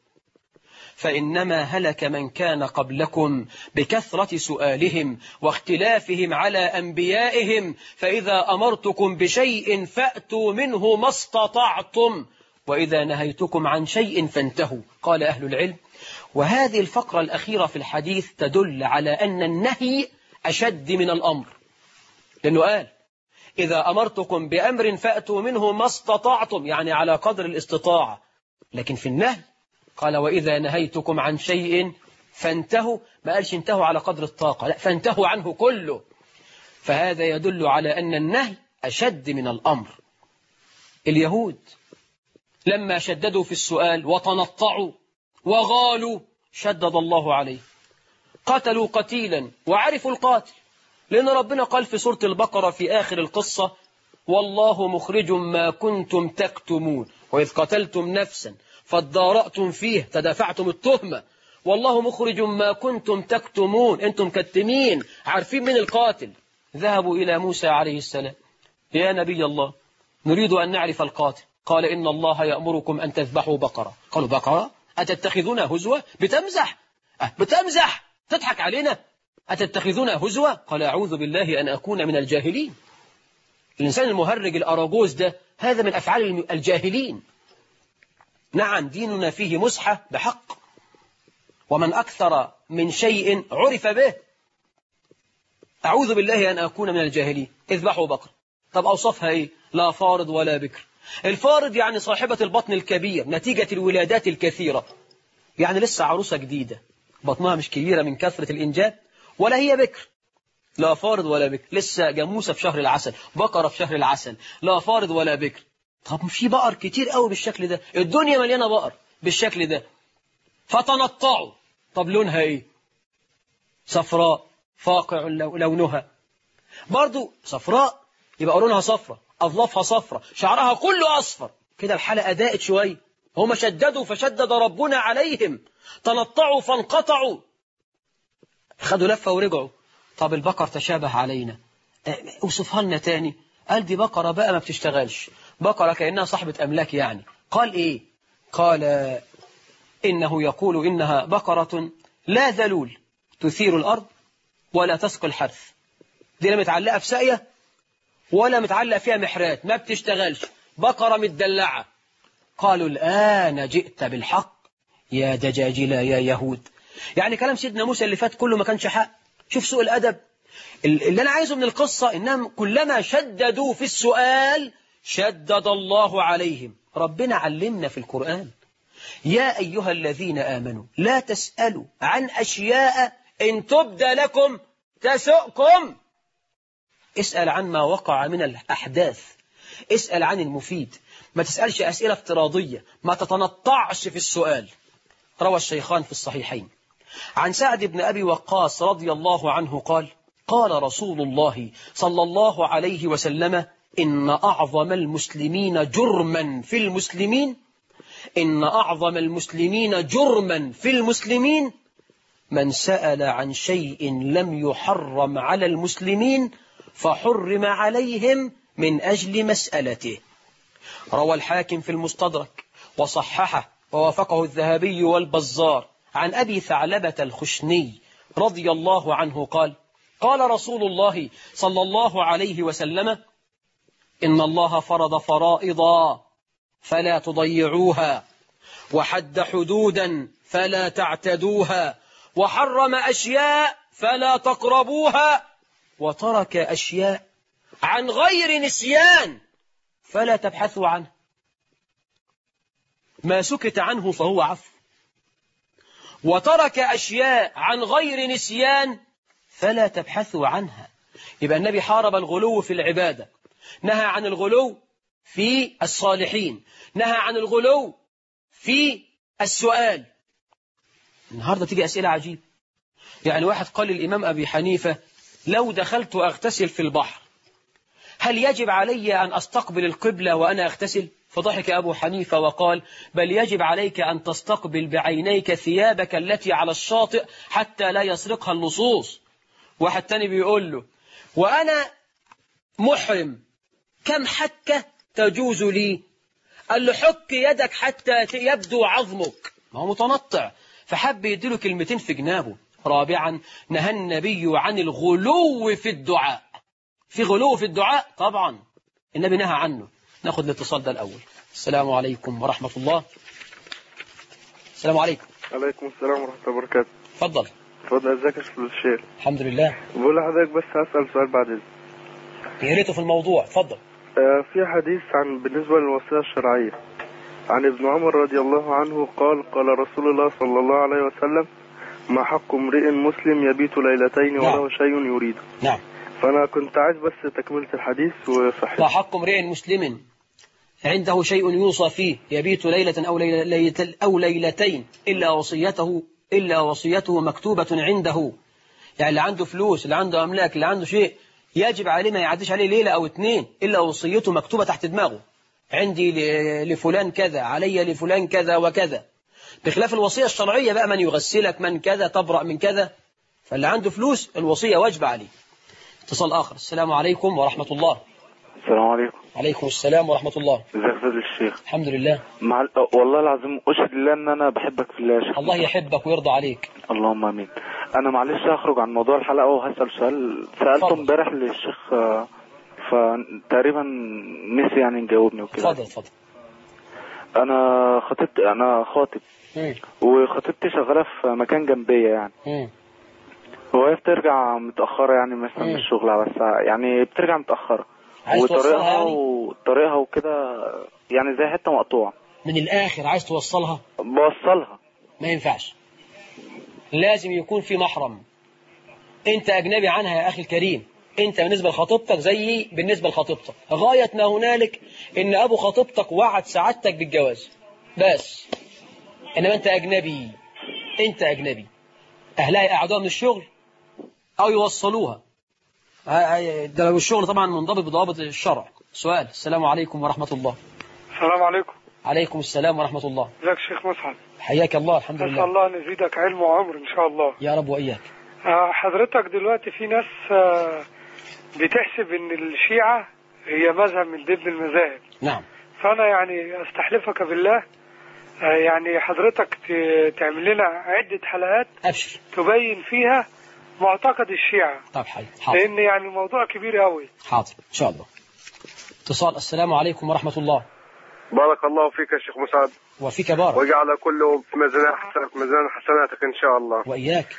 فإنما هلك من كان قبلكم بكثرة سؤالهم واختلافهم على أنبيائهم، فإذا أمرتكم بشيء فأتوا منه ما استطعتم، وإذا نهيتكم عن شيء فانتهوا. قال أهل العلم: وهذه الفقرة الأخيرة في الحديث تدل على أن النهي أشد من الأمر، لأنه قال: إذا أمرتكم بأمر فأتوا منه ما استطعتم، يعني على قدر الاستطاعة. لكن في النهي قال: وإذا نهيتكم عن شيء فانتهوا، ما قالش انتهوا على قدر الطاقة، لا، فانتهوا عنه كله. فهذا يدل على أن النهي أشد من الأمر. اليهود لما شددوا في السؤال وتنطعوا وغالوا شدد الله عليه، قتلوا قتيلا وعرفوا القاتل، لأن ربنا قال في سورة البقرة في آخر القصة: والله مخرج ما كنتم تكتمون، وإذ قتلتم نفسا فادارأتم فيه، تدافعتم التهمة، والله مخرج ما كنتم تكتمون، أنتم كتمين عارفين من القاتل. ذهبوا إلى موسى عليه السلام: يا نبي الله، نريد أن نعرف القاتل. قال: إن الله يأمركم أن تذبحوا بقرة. قالوا: بقرة؟ أتتخذون هزوة؟ بتمزح؟ أه بتمزح؟ تضحك علينا؟ أتتخذون هزوة؟ قال: أعوذ بالله أن أكون من الجاهلين. الإنسان المهرج الأراجوز ده هذا من أفعال الجاهلين. نعم ديننا فيه مسحة بحق، ومن أكثر من شيء عرف به. أعوذ بالله أن أكون من الجاهلين. اذبحوا بقرة. طب أوصفها إيه؟ لا فارض ولا بكر. الفارض يعني صاحبة البطن الكبير نتيجة الولادات الكثيرة، يعني لسه عروسة جديدة بطنها مش كبيرة من كثرة الإنجاب، ولا هي بكر، لا فارض ولا بكر، لسه جاموسة في شهر العسل، بقرة في شهر العسل، لا فارض ولا بكر. طب في بقر كتير قوي بالشكل ده، الدنيا مليانة بقر بالشكل ده، فتنطعوا. طب لونها ايه؟ صفراء فاقع لونها، برضو صفراء يبقى لونها صفرة، أظلافها صفرة، شعرها كله أصفر، كده الحلقة ضاقت شوية. هم شددوا فشدد ربنا عليهم، تنطعوا فانقطعوا، خدوا لفة ورجعوا. طب البقر تشابه علينا، اوصفها لنا تاني. قال دي بقرة بقى ما بتشتغلش، بقرة كأنها صاحبة أملاك يعني. قال إيه؟ قال إنه يقول إنها بقرة لا ذلول تثير الأرض ولا تسقي الحرث. دي لا متعلقة في ساقية ولا متعلق فيها محرات، ما بتشتغلش، بقرة متدلعة. قالوا الآن جئت بالحق يا دجاجلة يا يهود. يعني كلام سيدنا موسى اللي فات كله ما كانش حق. شوف سوء الأدب. اللي أنا عايزه من القصة إنهم كلما شددوا في السؤال شدد الله عليهم. ربنا علمنا في القرآن يا أيها الذين آمنوا لا تسألوا عن أشياء إن تبد لكم تسؤكم. اسأل عن ما وقع من الأحداث، اسأل عن المفيد، ما تسألش أسئلة افتراضية، ما تتنطعش في السؤال. روى الشيخان في الصحيحين عن سعد بن أبي وقاص رضي الله عنه قال قال رسول الله صلى الله عليه وسلم إن أعظم المسلمين جرما في المسلمين إن أعظم المسلمين جرما في المسلمين من سأل عن شيء لم يحرم على المسلمين فحرم عليهم من أجل مسألته. روى الحاكم في المستدرك وصححه ووافقه الذهبي والبزار عن أبي ثعلبة الخشني رضي الله عنه قال قال رسول الله صلى الله عليه وسلم إن الله فرض فرائضا فلا تضيعوها، وحد حدودا فلا تعتدوها، وحرم أشياء فلا تقربوها، وترك أشياء عن غير نسيان فلا تبحثوا عنه. ما سكت عنه فهو عفو، وترك أشياء عن غير نسيان فلا تبحثوا عنها. يبقى النبي حارب الغلو في العبادة، نهى عن الغلو في الصالحين، نهى عن الغلو في السؤال. النهاردة تيجي أسئلة عجيبة. يعني واحد قال للإمام أبي حنيفة لو دخلت أغتسل في البحر هل يجب علي أن أستقبل القبلة وأنا أغتسل؟ فضحك أبو حنيفة وقال بل يجب عليك أن تستقبل بعينيك ثيابك التي على الشاطئ حتى لا يسرقها اللصوص. واحد تاني بيقول له وأنا محرم كم حكة تجوز لي؟ قال له حك يدك حتى يبدو عظمك. ما هو متنطع، فحب يديله كلمتين في جنابه. رابعا نهى النبي عن الغلو في الدعاء. في غلو في الدعاء طبعا النبي نهى عنه. ناخذ الاتصال ده الأول. السلام عليكم ورحمة الله. السلام عليكم. عليكم السلام ورحمة الله وبركاته. اتفضل. اتفضل. ازيك يا الشيخ؟ الحمد لله. بقول لحضرتك بس هسأل سؤال بعد اذنك. يا ريته في الموضوع. اتفضل. آه في حديث عن بالنسبة للوصية الشرعية عن ابن عمر رضي الله عنه قال قال رسول الله صلى الله عليه وسلم ما حق امرئ مسلم يبيت ليلتين نعم. وله شيء يريده. نعم. فأنا كنت عايز بس تكملة الحديث وصحيح. ما حق امرئ مسلم عنده شيء يوصى فيه يبيت ليلة أو, ليلة أو ليلتين إلا وصيته إلا وصيته مكتوبة عنده. يعني اللي عنده فلوس، اللي عنده أملاك، اللي عنده شيء يجب عليه ما يعديش عليه ليلة أو اتنين إلا وصيته مكتوبة تحت دماغه. عندي لفلان كذا، علي لفلان كذا وكذا. بخلاف الوصية الشرعية بقى من يغسلك، من كذا، تبرأ من كذا. فاللي عنده فلوس الوصية واجب عليه. اتصال آخر. السلام عليكم ورحمة الله. السلام عليكم. عليكم السلام ورحمة الله. ازيك يا فضل الشيخ؟ الحمد لله. مع والله العظيم أشهد الله أن أنا بحبك في الله يا شيخ. الله يحبك ويرضى عليك. اللهم آمين. أنا معلش هخرج عن موضوع الحلقة وهسأل سؤال سألته امبارح للشيخ فتقريبا نسي يعني نجاوبني وكده. اتفضل اتفضل. أنا خطبت أنا خاطب مم. وخطيبتي شغالة في مكان جنبية يعني. مم. وهي بترجع متأخرة يعني مثلا من الشغل على الساعة، يعني بترجع متأخرة وطريقها وطريقها وكده يعني زي حته مقطوعه. من الآخر عايز توصلها؟ بوصلها. ما ينفعش، لازم يكون في محرم. انت أجنبي عنها يا أخي الكريم، انت بالنسبة لخطيبتك زي بالنسبة لخطيبتك، غاية ما هنالك ان أبو خطيبتك وعد سعادتك بالجواز بس. إنما انت أجنبي، انت أجنبي، أهلها يقعدوها من الشغل أو يوصلوها. ده لو الشغل طبعا منضبط بضوابط الشرع. سؤال. السلام عليكم ورحمة الله. السلام عليكم. عليكم السلام ورحمة الله. ازيك شيخ مسعد؟ حياك الله. الحمد لله. أسأل الله أن يزيدك علم وعمر إن شاء الله. يا رب وإياك. حضرتك دلوقتي في ناس بتحسب إن الشيعة هي مذهب من ضمن المذاهب. نعم. فأنا يعني أستحلفك بالله يعني حضرتك تعمل لنا عدة حلقات أبشر تبين فيها معتقد الشيعة. طب حي. حاضر. لأن يعني الموضوع كبير قوي. حاضر إن شاء الله. اتصال. السلام عليكم ورحمة الله. بارك الله فيك يا شيخ مسعد. وفيك بارك. وجعل كله في ميزان حسناتك ميزان حسناتك إن شاء الله. وإياك.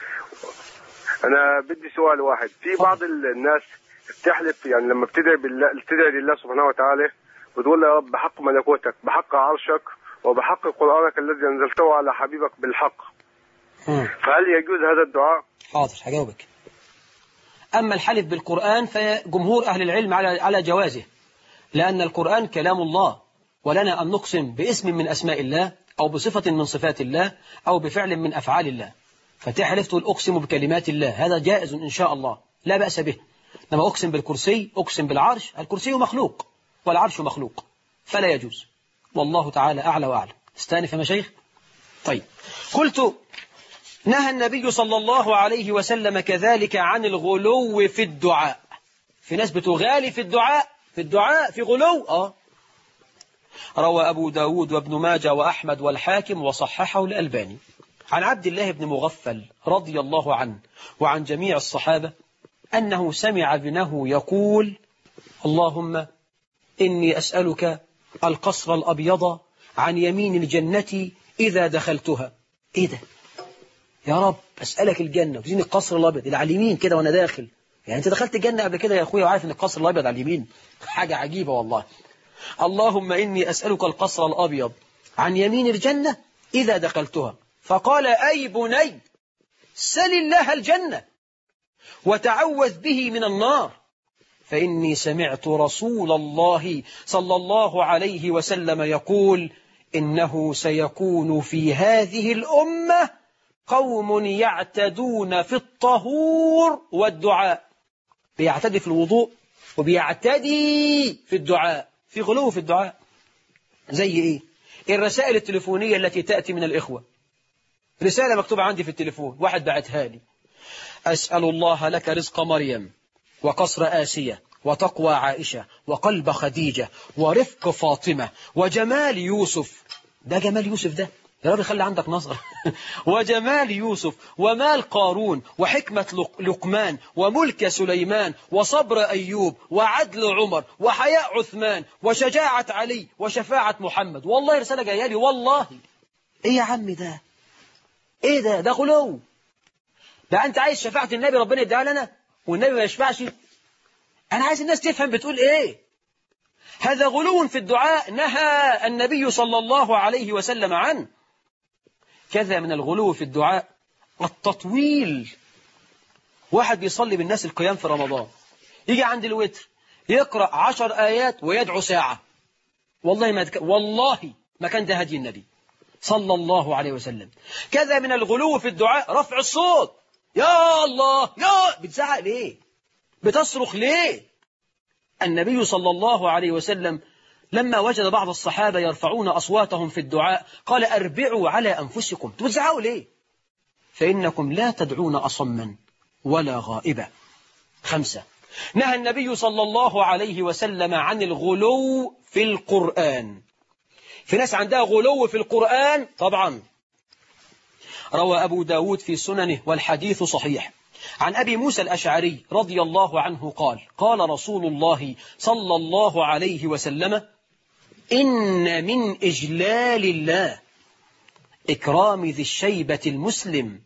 أنا بدي سؤال واحد. في فضل. بعض الناس بتحلف يعني لما بتدعي بالله بتدعي لله سبحانه وتعالى وتقول يا رب بحق ملكوتك بحق عرشك وبحق قرآنك الذي أنزلته على حبيبك بالحق. مم. فهل يجوز هذا الدعاء؟ حاضر هجاوبك. أما الحلف بالقرآن فجمهور أهل العلم على على جوازه، لأن القرآن كلام الله، ولنا أن نقسم باسم من أسماء الله أو بصفة من صفات الله أو بفعل من أفعال الله. فتحلف تقول أقسم بكلمات الله، هذا جائز إن شاء الله لا بأس به. لما أقسم بالكرسي أقسم بالعرش، الكرسي مخلوق والعرش مخلوق فلا يجوز. والله تعالى أعلى وأعلم. استانف يا مشايخ. طيب، قلت نهى النبي صلى الله عليه وسلم كذلك عن الغلو في الدعاء. في ناس بتغالي في الدعاء، في الدعاء في غلو. آه روى أبو داود وابن ماجة وأحمد والحاكم وصححه الألباني عن عبد الله بن مغفل رضي الله عنه وعن جميع الصحابة أنه سمع ابنه يقول اللهم إني أسألك القصر الأبيض عن يمين الجنة إذا دخلتها. إيه ده يا رب؟ أسألك الجنة وتجيني القصر الأبيض اللي على اليمين كده وأنا داخل. يعني أنت دخلت الجنة قبل كده يا أخويا وعارف أن القصر الأبيض على اليمين؟ حاجة عجيبة والله. اللهم إني أسألك القصر الأبيض عن يمين الجنة إذا دخلتها. فقال أي بني سل الله الجنة وتعوذ به من النار، فإني سمعت رسول الله صلى الله عليه وسلم يقول إنه سيكون في هذه الأمة قوم يعتدون في الطهور والدعاء. بيعتدي في الوضوء وبيعتدي في الدعاء، في غلو في الدعاء. زي إيه؟ الرسائل التليفونية التي تأتي من الإخوة. رسالة مكتوبة عندي في التليفون، واحد بعتها لي: أسأل الله لك رزق مريم وقصر آسية وتقوى عائشة وقلب خديجة ورفق فاطمة وجمال يوسف. ده جمال يوسف ده يا رب خلي عندك نظر. وجمال يوسف ومال قارون وحكمة لقمان وملك سليمان وصبر أيوب وعدل عمر وحياء عثمان وشجاعة علي وشفاعة محمد. والله رسالة جاية لي والله. إيه يا عمي ده؟ إيه ده؟ ده غلو. ده أنت عايز شفاعة النبي ربنا يديها لنا والنبي ما يشفعش؟ أنا عايز الناس تفهم بتقول إيه. هذا غلو في الدعاء نهى النبي صلى الله عليه وسلم عنه. كذا من الغلو في الدعاء التطويل. واحد بيصلي بالناس القيام في رمضان، يجي عند الوتر يقرأ عشر آيات ويدعو ساعة. والله ما دك... والله ما كان ده هدي النبي صلى الله عليه وسلم. كذا من الغلو في الدعاء رفع الصوت. يا الله يا بتزعق ليه؟ بتصرخ ليه؟ النبي صلى الله عليه وسلم لما وجد بعض الصحابة يرفعون أصواتهم في الدعاء قال أربعوا على أنفسكم. تزعقوا ليه؟ فإنكم لا تدعون أصما ولا غائبا. خمسة، نهى النبي صلى الله عليه وسلم عن الغلو في القرآن. في ناس عندها غلو في القرآن طبعا. روى أبو داود في سننه والحديث صحيح عن أبي موسى الأشعري رضي الله عنه قال قال رسول الله صلى الله عليه وسلم إن من إجلال الله إكرام ذي الشيبة المسلم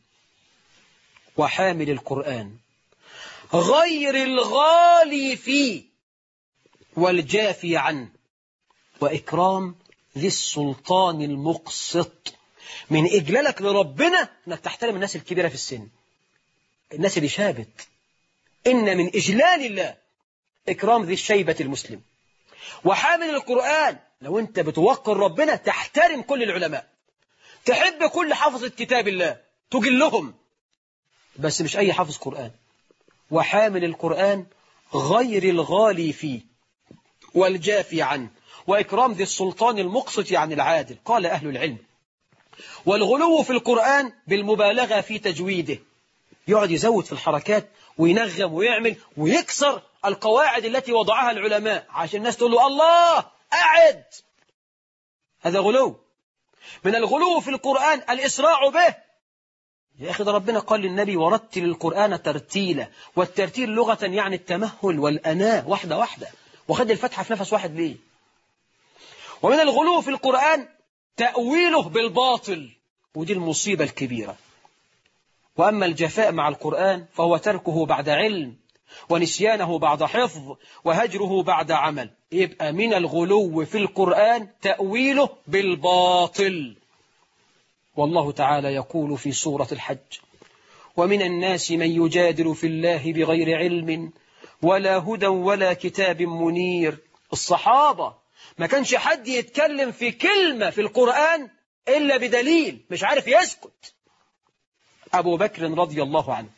وحامل القرآن غير الغالي فيه والجافي عنه وإكرام ذي السلطان المقسط. من إجلالك لربنا أنك تحترم الناس الكبيرة في السن، الناس اللي شابت. إن من إجلال الله إكرام ذي الشيبة المسلم. وحامل القرآن، لو أنت بتوقر ربنا تحترم كل العلماء، تحب كل حافظ كتاب الله، تجلهم، بس مش أي حافظ قرآن. وحامل القرآن غير الغالي فيه والجافي عنه وإكرام ذي السلطان المقسط يعني العادل. قال أهل العلم: والغلو في القرآن بالمبالغة في تجويده، يقعد يزود في الحركات وينغم ويعمل ويكسر القواعد التي وضعها العلماء عشان الناس تقول له الله أعد. هذا غلو. من الغلو في القرآن الإسراع به. يا أخي ده ربنا قال للنبي: ورتل القرآن ترتيلا. والترتيل لغة يعني التمهل والأناة، واحدة واحدة، وخد الفتحة في نفس واحد ليه؟ ومن الغلو في القرآن تأويله بالباطل، ودي المصيبة الكبيرة. وأما الجفاء مع القرآن فهو تركه بعد علم، ونسيانه بعد حفظ، وهجره بعد عمل. يبقى من الغلو في القرآن تأويله بالباطل. والله تعالى يقول في سورة الحج: ومن الناس من يجادل في الله بغير علم ولا هدى ولا كتاب منير. الصحابة ما كانش حد يتكلم في كلمة في القرآن إلا بدليل، مش عارف يسكت. أبو بكر رضي الله عنه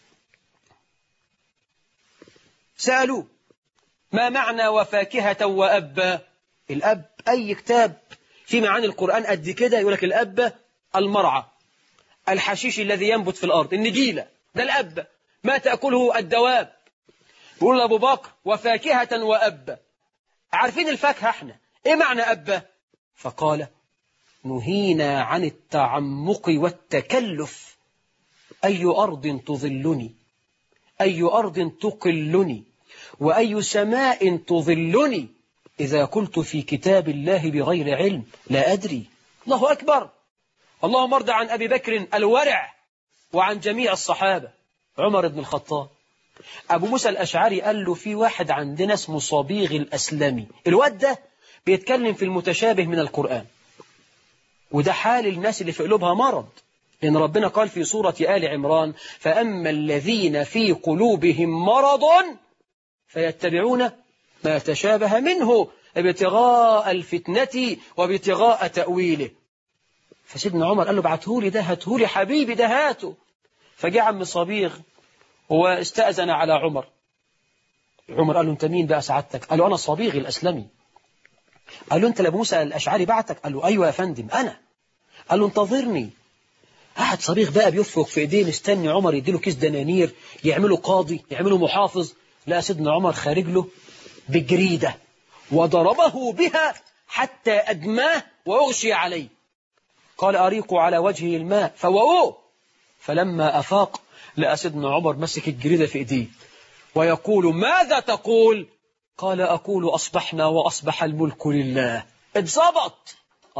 سألوه: ما معنى وفاكهة وأبا؟ الأب أي كتاب في معاني القرآن قد كده يقول لك الأب المرعى، الحشيش الذي ينبت في الأرض، النجيلة، ده الأب، ما تأكله الدواب. بيقول أبو بكر: وفاكهة وأبا. عارفين الفاكهة احنا ايه معنى أبا؟ فقال: نهينا عن التعمق والتكلف. أي أرض تظلني، أي أرض تقلني، وأي سماء تظلني إذا قلت في كتاب الله بغير علم لا أدري. الله أكبر. اللهم ارض عن أبي بكر الورع وعن جميع الصحابة. عمر بن الخطاب، أبو موسى الأشعري قال له: في واحد عندنا اسمه صبيغ الأسلمي، الواد ده بيتكلم في المتشابه من القرآن، وده حال الناس اللي في قلوبها مرض، لأن ربنا قال في سورة آل عمران: فأما الذين في قلوبهم مرض فيتبعون ما تشابه منه ابتغاء الفتنة وابتغاء تأويله. فسيدنا عمر قال له: بعتهولي ده، هاتهولي حبيبي ده، هاته. فجاء عم صبيغ واستأذن على عمر. عمر قال له: أنت مين بقى سعادتك؟ قال له: أنا صبيغ الأسلمي. قال له: أنت لأبو موسى الأشعري بعتك؟ قال له: أيوة يا فندم أنا. قال له: انتظرني. قعد صبيغ بقى بيفرق في إيديه مستني عمر يديله كيس دنانير، يعمله قاضي، يعمله محافظ. لا، سيدنا عمر خارج له بجريدة وضربه بها حتى أدماه وأغشي عليه. قال: أريقوا على وجهه الماء فوؤوه. فلما أفاق لقى سيدنا عمر مسك الجريدة في إيديه ويقول: ماذا تقول؟ قال: أقول أصبحنا وأصبح الملك لله. اتظبط.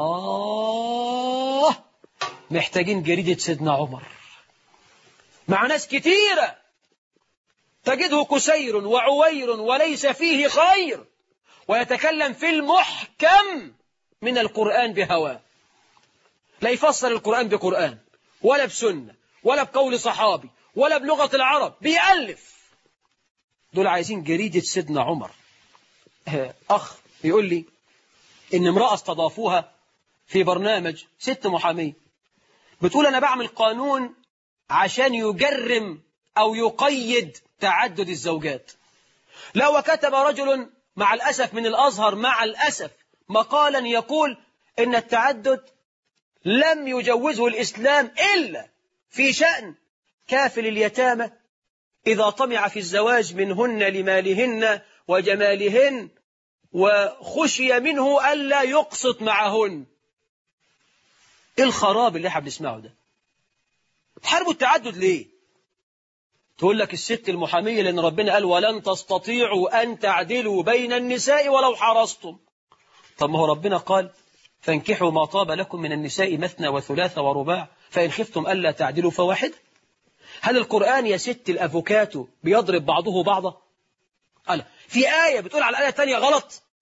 آه، محتاجين جريدة سيدنا عمر مع ناس كتيرة تجده كسير وعوير وليس فيه خير، ويتكلم في المحكم من القرآن بهواه، لا يفسر القرآن بقرآن ولا بسنة ولا بقول صحابي ولا بلغة العرب، بيألف. دول عايزين جريدة سيدنا عمر. أخ يقول لي إن امرأة استضافوها في برنامج، ست محامية، بتقول أنا بعمل قانون عشان يجرم أو يقيد تعدد الزوجات. لو كتب رجل مع الأسف من الأزهر مع الأسف مقالا يقول إن التعدد لم يجوزه الإسلام إلا في شأن كافل اليتامى إذا طمع في الزواج منهن لمالهن وجمالهن وخشي منه ألا يقسط معهن. إيه الخراب اللي احنا بنسمعه ده؟ تحاربوا التعدد ليه؟ تقول لك الست المحامية لأن ربنا قال: ولن تستطيعوا أن تعدلوا بين النساء ولو حرصتم. طب ما هو ربنا قال: فانكحوا ما طاب لكم من النساء مثنى وثلاث ورباع فإن خفتم ألا تعدلوا فواحد. هل القرآن يا ست الأفوكاتو بيضرب بعضه بعضا؟ قال في آية بتقول على الآية الثانية غلط؟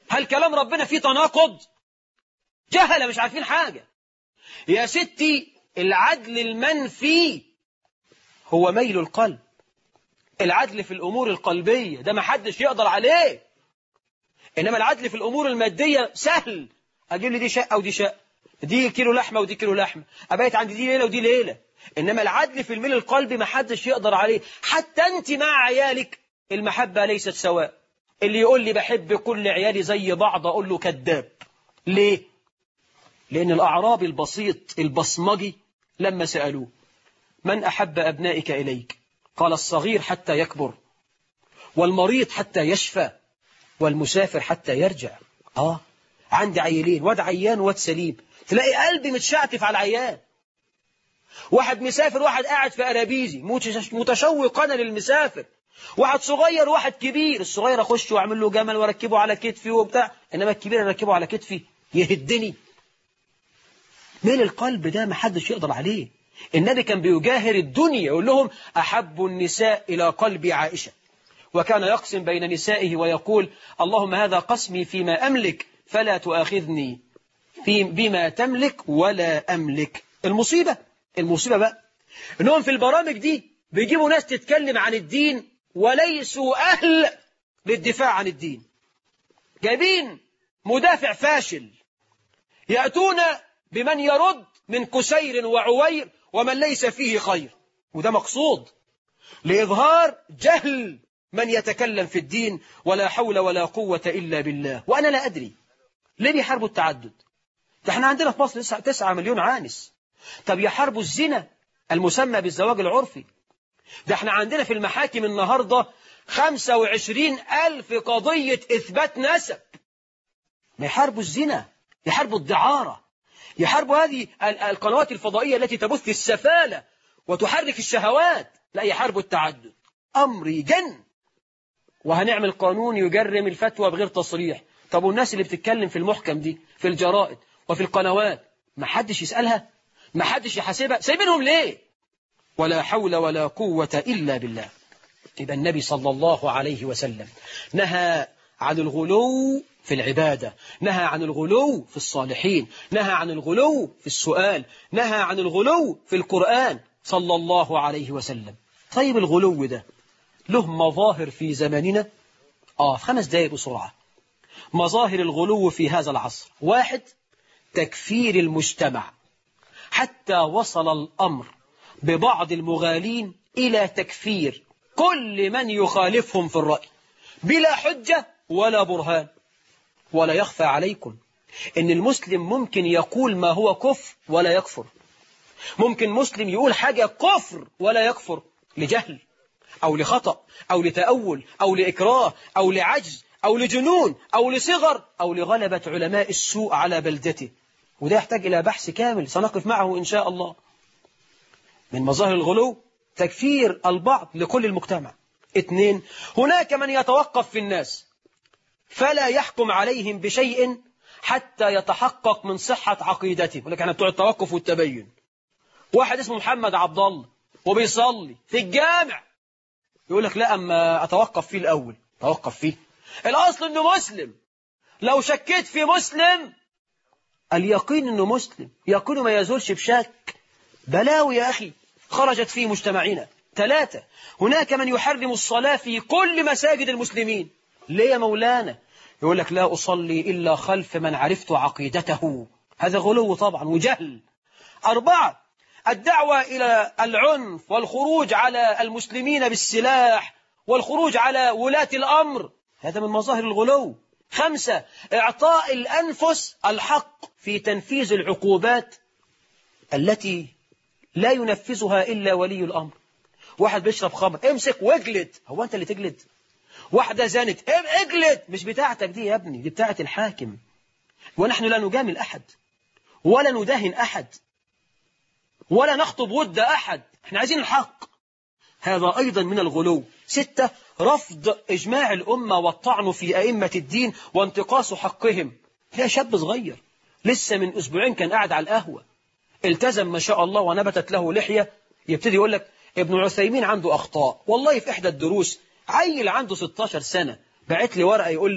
هل كلام ربنا فيه تناقض؟ جهلة مش عارفين حاجة. يا ستي العدل المنفي هو ميل القلب. العدل في الأمور القلبية ده ما حدش يقدر عليه. إنما العدل في الأمور المادية سهل، أجيب لي دي شقة ودي شقة، دي كيلو لحمة ودي كيلو لحمة، أبيت عندي دي ليلة ودي ليلة. إنما العدل في الميل القلبي ما حدش يقدر عليه. حتى أنت مع عيالك المحبة ليست سواء. اللي يقول لي بحب كل عيالي زي بعض أقول له كذاب. ليه؟ لأن الأعرابي البسيط البصمجي لما سألوه من أحب أبنائك إليك؟ قال الصغير حتى يكبر، والمريض حتى يشفى، والمسافر حتى يرجع. آه عندي عيلين، واد عيان واد سليم، تلاقي قلبي متشعتف على العيان. واحد مسافر واحد قاعد في أرابيزي متشوق أنا للمسافر. واحد صغير واحد كبير، الصغير أخش وأعمل له جمل وأركبه على كتفي وبتاع، إنما الكبير أركبه على كتفي يهدني. ميل القلب ده ما حدش يقدر عليه. النبي كان بيجاهر الدنيا يقول لهم أحب النساء إلى قلبي عائشة، وكان يقسم بين نسائه ويقول اللهم هذا قسمي فيما أملك فلا تؤاخذني في بما تملك ولا أملك. المصيبة المصيبة بقى إنهم في البرامج دي بيجيبوا ناس تتكلم عن الدين وليسوا أهل للدفاع عن الدين. جايبين مدافع فاشل يأتون بمن يرد من كسير وعوير ومن ليس فيه خير، وده مقصود لإظهار جهل من يتكلم في الدين ولا حول ولا قوة إلا بالله. وأنا لا أدري ليه بيحاربوا التعدد. ده احنا عندنا في مصر تسعة مليون عانس. طب يحاربوا الزنا المسمى بالزواج العرفي. ده احنا عندنا في المحاكم النهاردة خمسة وعشرين ألف قضية إثبات نسب. ما يحاربوا الزنا، يحاربوا الدعارة، يحاربوا هذه القنوات الفضائية التي تبث السفالة وتحرك الشهوات. لا، يحاربوا التعدد. أمر يجن. وهنعمل قانون يجرم الفتوى بغير تصريح. طب والناس اللي بتتكلم في المحكم دي في الجرائد وفي القنوات ما حدش يسألها، ما حدش يحاسبها، سايبينهم ليه؟ ولا حول ولا قوة إلا بالله. يبقى النبي صلى الله عليه وسلم نهى عن الغلو في العبادة، نهى عن الغلو في الصالحين، نهى عن الغلو في السؤال، نهى عن الغلو في القرآن صلى الله عليه وسلم. طيب الغلو ده له مظاهر في زماننا؟ آه خمس دقايق بسرعة. مظاهر الغلو في هذا العصر: واحد، تكفير المجتمع، حتى وصل الأمر ببعض المغالين إلى تكفير كل من يخالفهم في الرأي بلا حجة ولا برهان. ولا يخفى عليكم إن المسلم ممكن يقول ما هو كفر ولا يكفر. ممكن مسلم يقول حاجة كفر ولا يكفر لجهل أو لخطأ أو لتأول أو لإكراه أو لعجز أو لجنون أو لصغر أو لغلبة علماء السوء على بلدته. وده يحتاج إلى بحث كامل سنقف معه إن شاء الله. من مظاهر الغلو تكفير البعض لكل المجتمع. اثنين، هناك من يتوقف في الناس فلا يحكم عليهم بشيء حتى يتحقق من صحة عقيدته. يقول لك احنا بتوع التوقف والتبين. واحد اسمه محمد عبد الله وبيصلي في الجامع، يقول لك لا أما أتوقف فيه الأول. توقف فيه، الأصل أنه مسلم. لو شكيت في مسلم اليقين أنه مسلم، يقين ما يزولش بشك. بلاوي يا أخي خرجت في مجتمعنا. ثلاثة، هناك من يحرم الصلاة في كل مساجد المسلمين. ليه يا مولانا؟ يقول لك لا أصلي إلا خلف من عرفت عقيدته. هذا غلو طبعا وجهل. أربعة، الدعوة إلى العنف والخروج على المسلمين بالسلاح والخروج على ولاة الأمر، هذا من مظاهر الغلو. خمسة، إعطاء الأنفس الحق في تنفيذ العقوبات التي لا ينفذها إلا ولي الأمر. واحد بيشرب خمر امسك واجلد. هو أنت اللي تجلد؟ واحدة زانت اجلد. مش بتاعتك دي يا ابني، دي بتاعت الحاكم. ونحن لا نجامل أحد ولا نداهن أحد ولا نخطب ود أحد، احنا عايزين الحق. هذا أيضا من الغلو. ستة، رفض إجماع الأمة والطعن في أئمة الدين وانتقاص حقهم. يا شاب صغير لسه من أسبوعين كان قاعد على القهوة، التزم ما شاء الله ونبتت له لحية، يبتدي يقول لك ابن عثيمين عنده أخطاء. والله في إحدى الدروس عيل عنده ستاشر سنة بعت لي ورقة يقول لي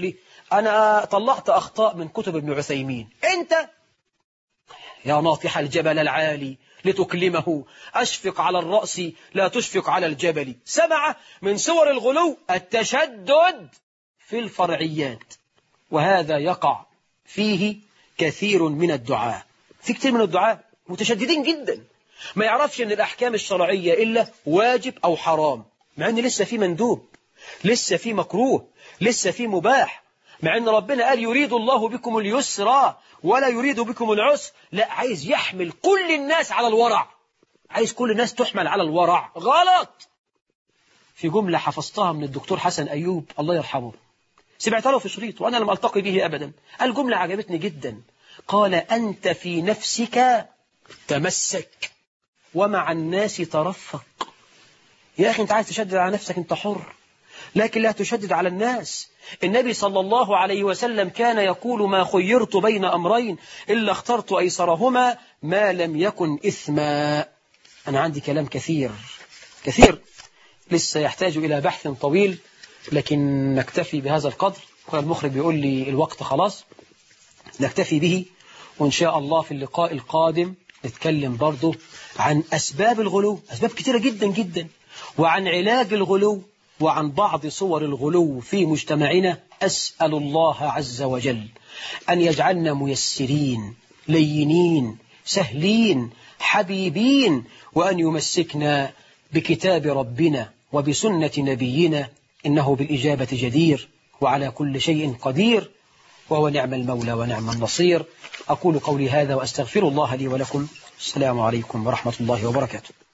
أنا طلعت أخطاء من كتب ابن عثيمين، أنت يا ناطح الجبل العالي لتكلمه أشفق على الرأس لا تشفق على الجبل. سبعة من صور الغلو التشدد في الفرعيات، وهذا يقع فيه كثير من الدعاء. في كثير من الدعاء متشددين جدا، ما يعرفش أن الأحكام الشرعية إلا واجب أو حرام، مع أن لسه في مندوب، لسه في مكروه، لسه في مباح، مع أن ربنا قال يريد الله بكم اليسر ولا يريد بكم العسر. لا، عايز يحمل كل الناس على الورع، عايز كل الناس تحمل على الورع. غلط. في جملة حفظتها من الدكتور حسن أيوب الله يرحمه، سمعتها له في شريط وأنا لم ألتقي به أبدا. الجملة عجبتني جدا، قال أنت في نفسك تمسك ومع الناس ترفق. يا أخي أنت عايز تشدد على نفسك أنت حر، لكن لا تشدد على الناس. النبي صلى الله عليه وسلم كان يقول ما خيرت بين أمرين إلا اخترت أيسرهما ما لم يكن إثما. أنا عندي كلام كثير كثير لسه يحتاج إلى بحث طويل، لكن نكتفي بهذا القدر. المخرج بيقول لي الوقت خلاص، نكتفي به، وإن شاء الله في اللقاء القادم نتكلم برضو عن أسباب الغلو، أسباب كثيرة جدا جدا، وعن علاج الغلو، وعن بعض صور الغلو في مجتمعنا. أسأل الله عز وجل أن يجعلنا ميسرين لينين سهلين حبيبين، وأن يمسكنا بكتاب ربنا وبسنة نبينا، إنه بالإجابة جدير وعلى كل شيء قدير، وهو نعم المولى ونعم النصير. أقول قولي هذا وأستغفر الله لي ولكم. السلام عليكم ورحمة الله وبركاته.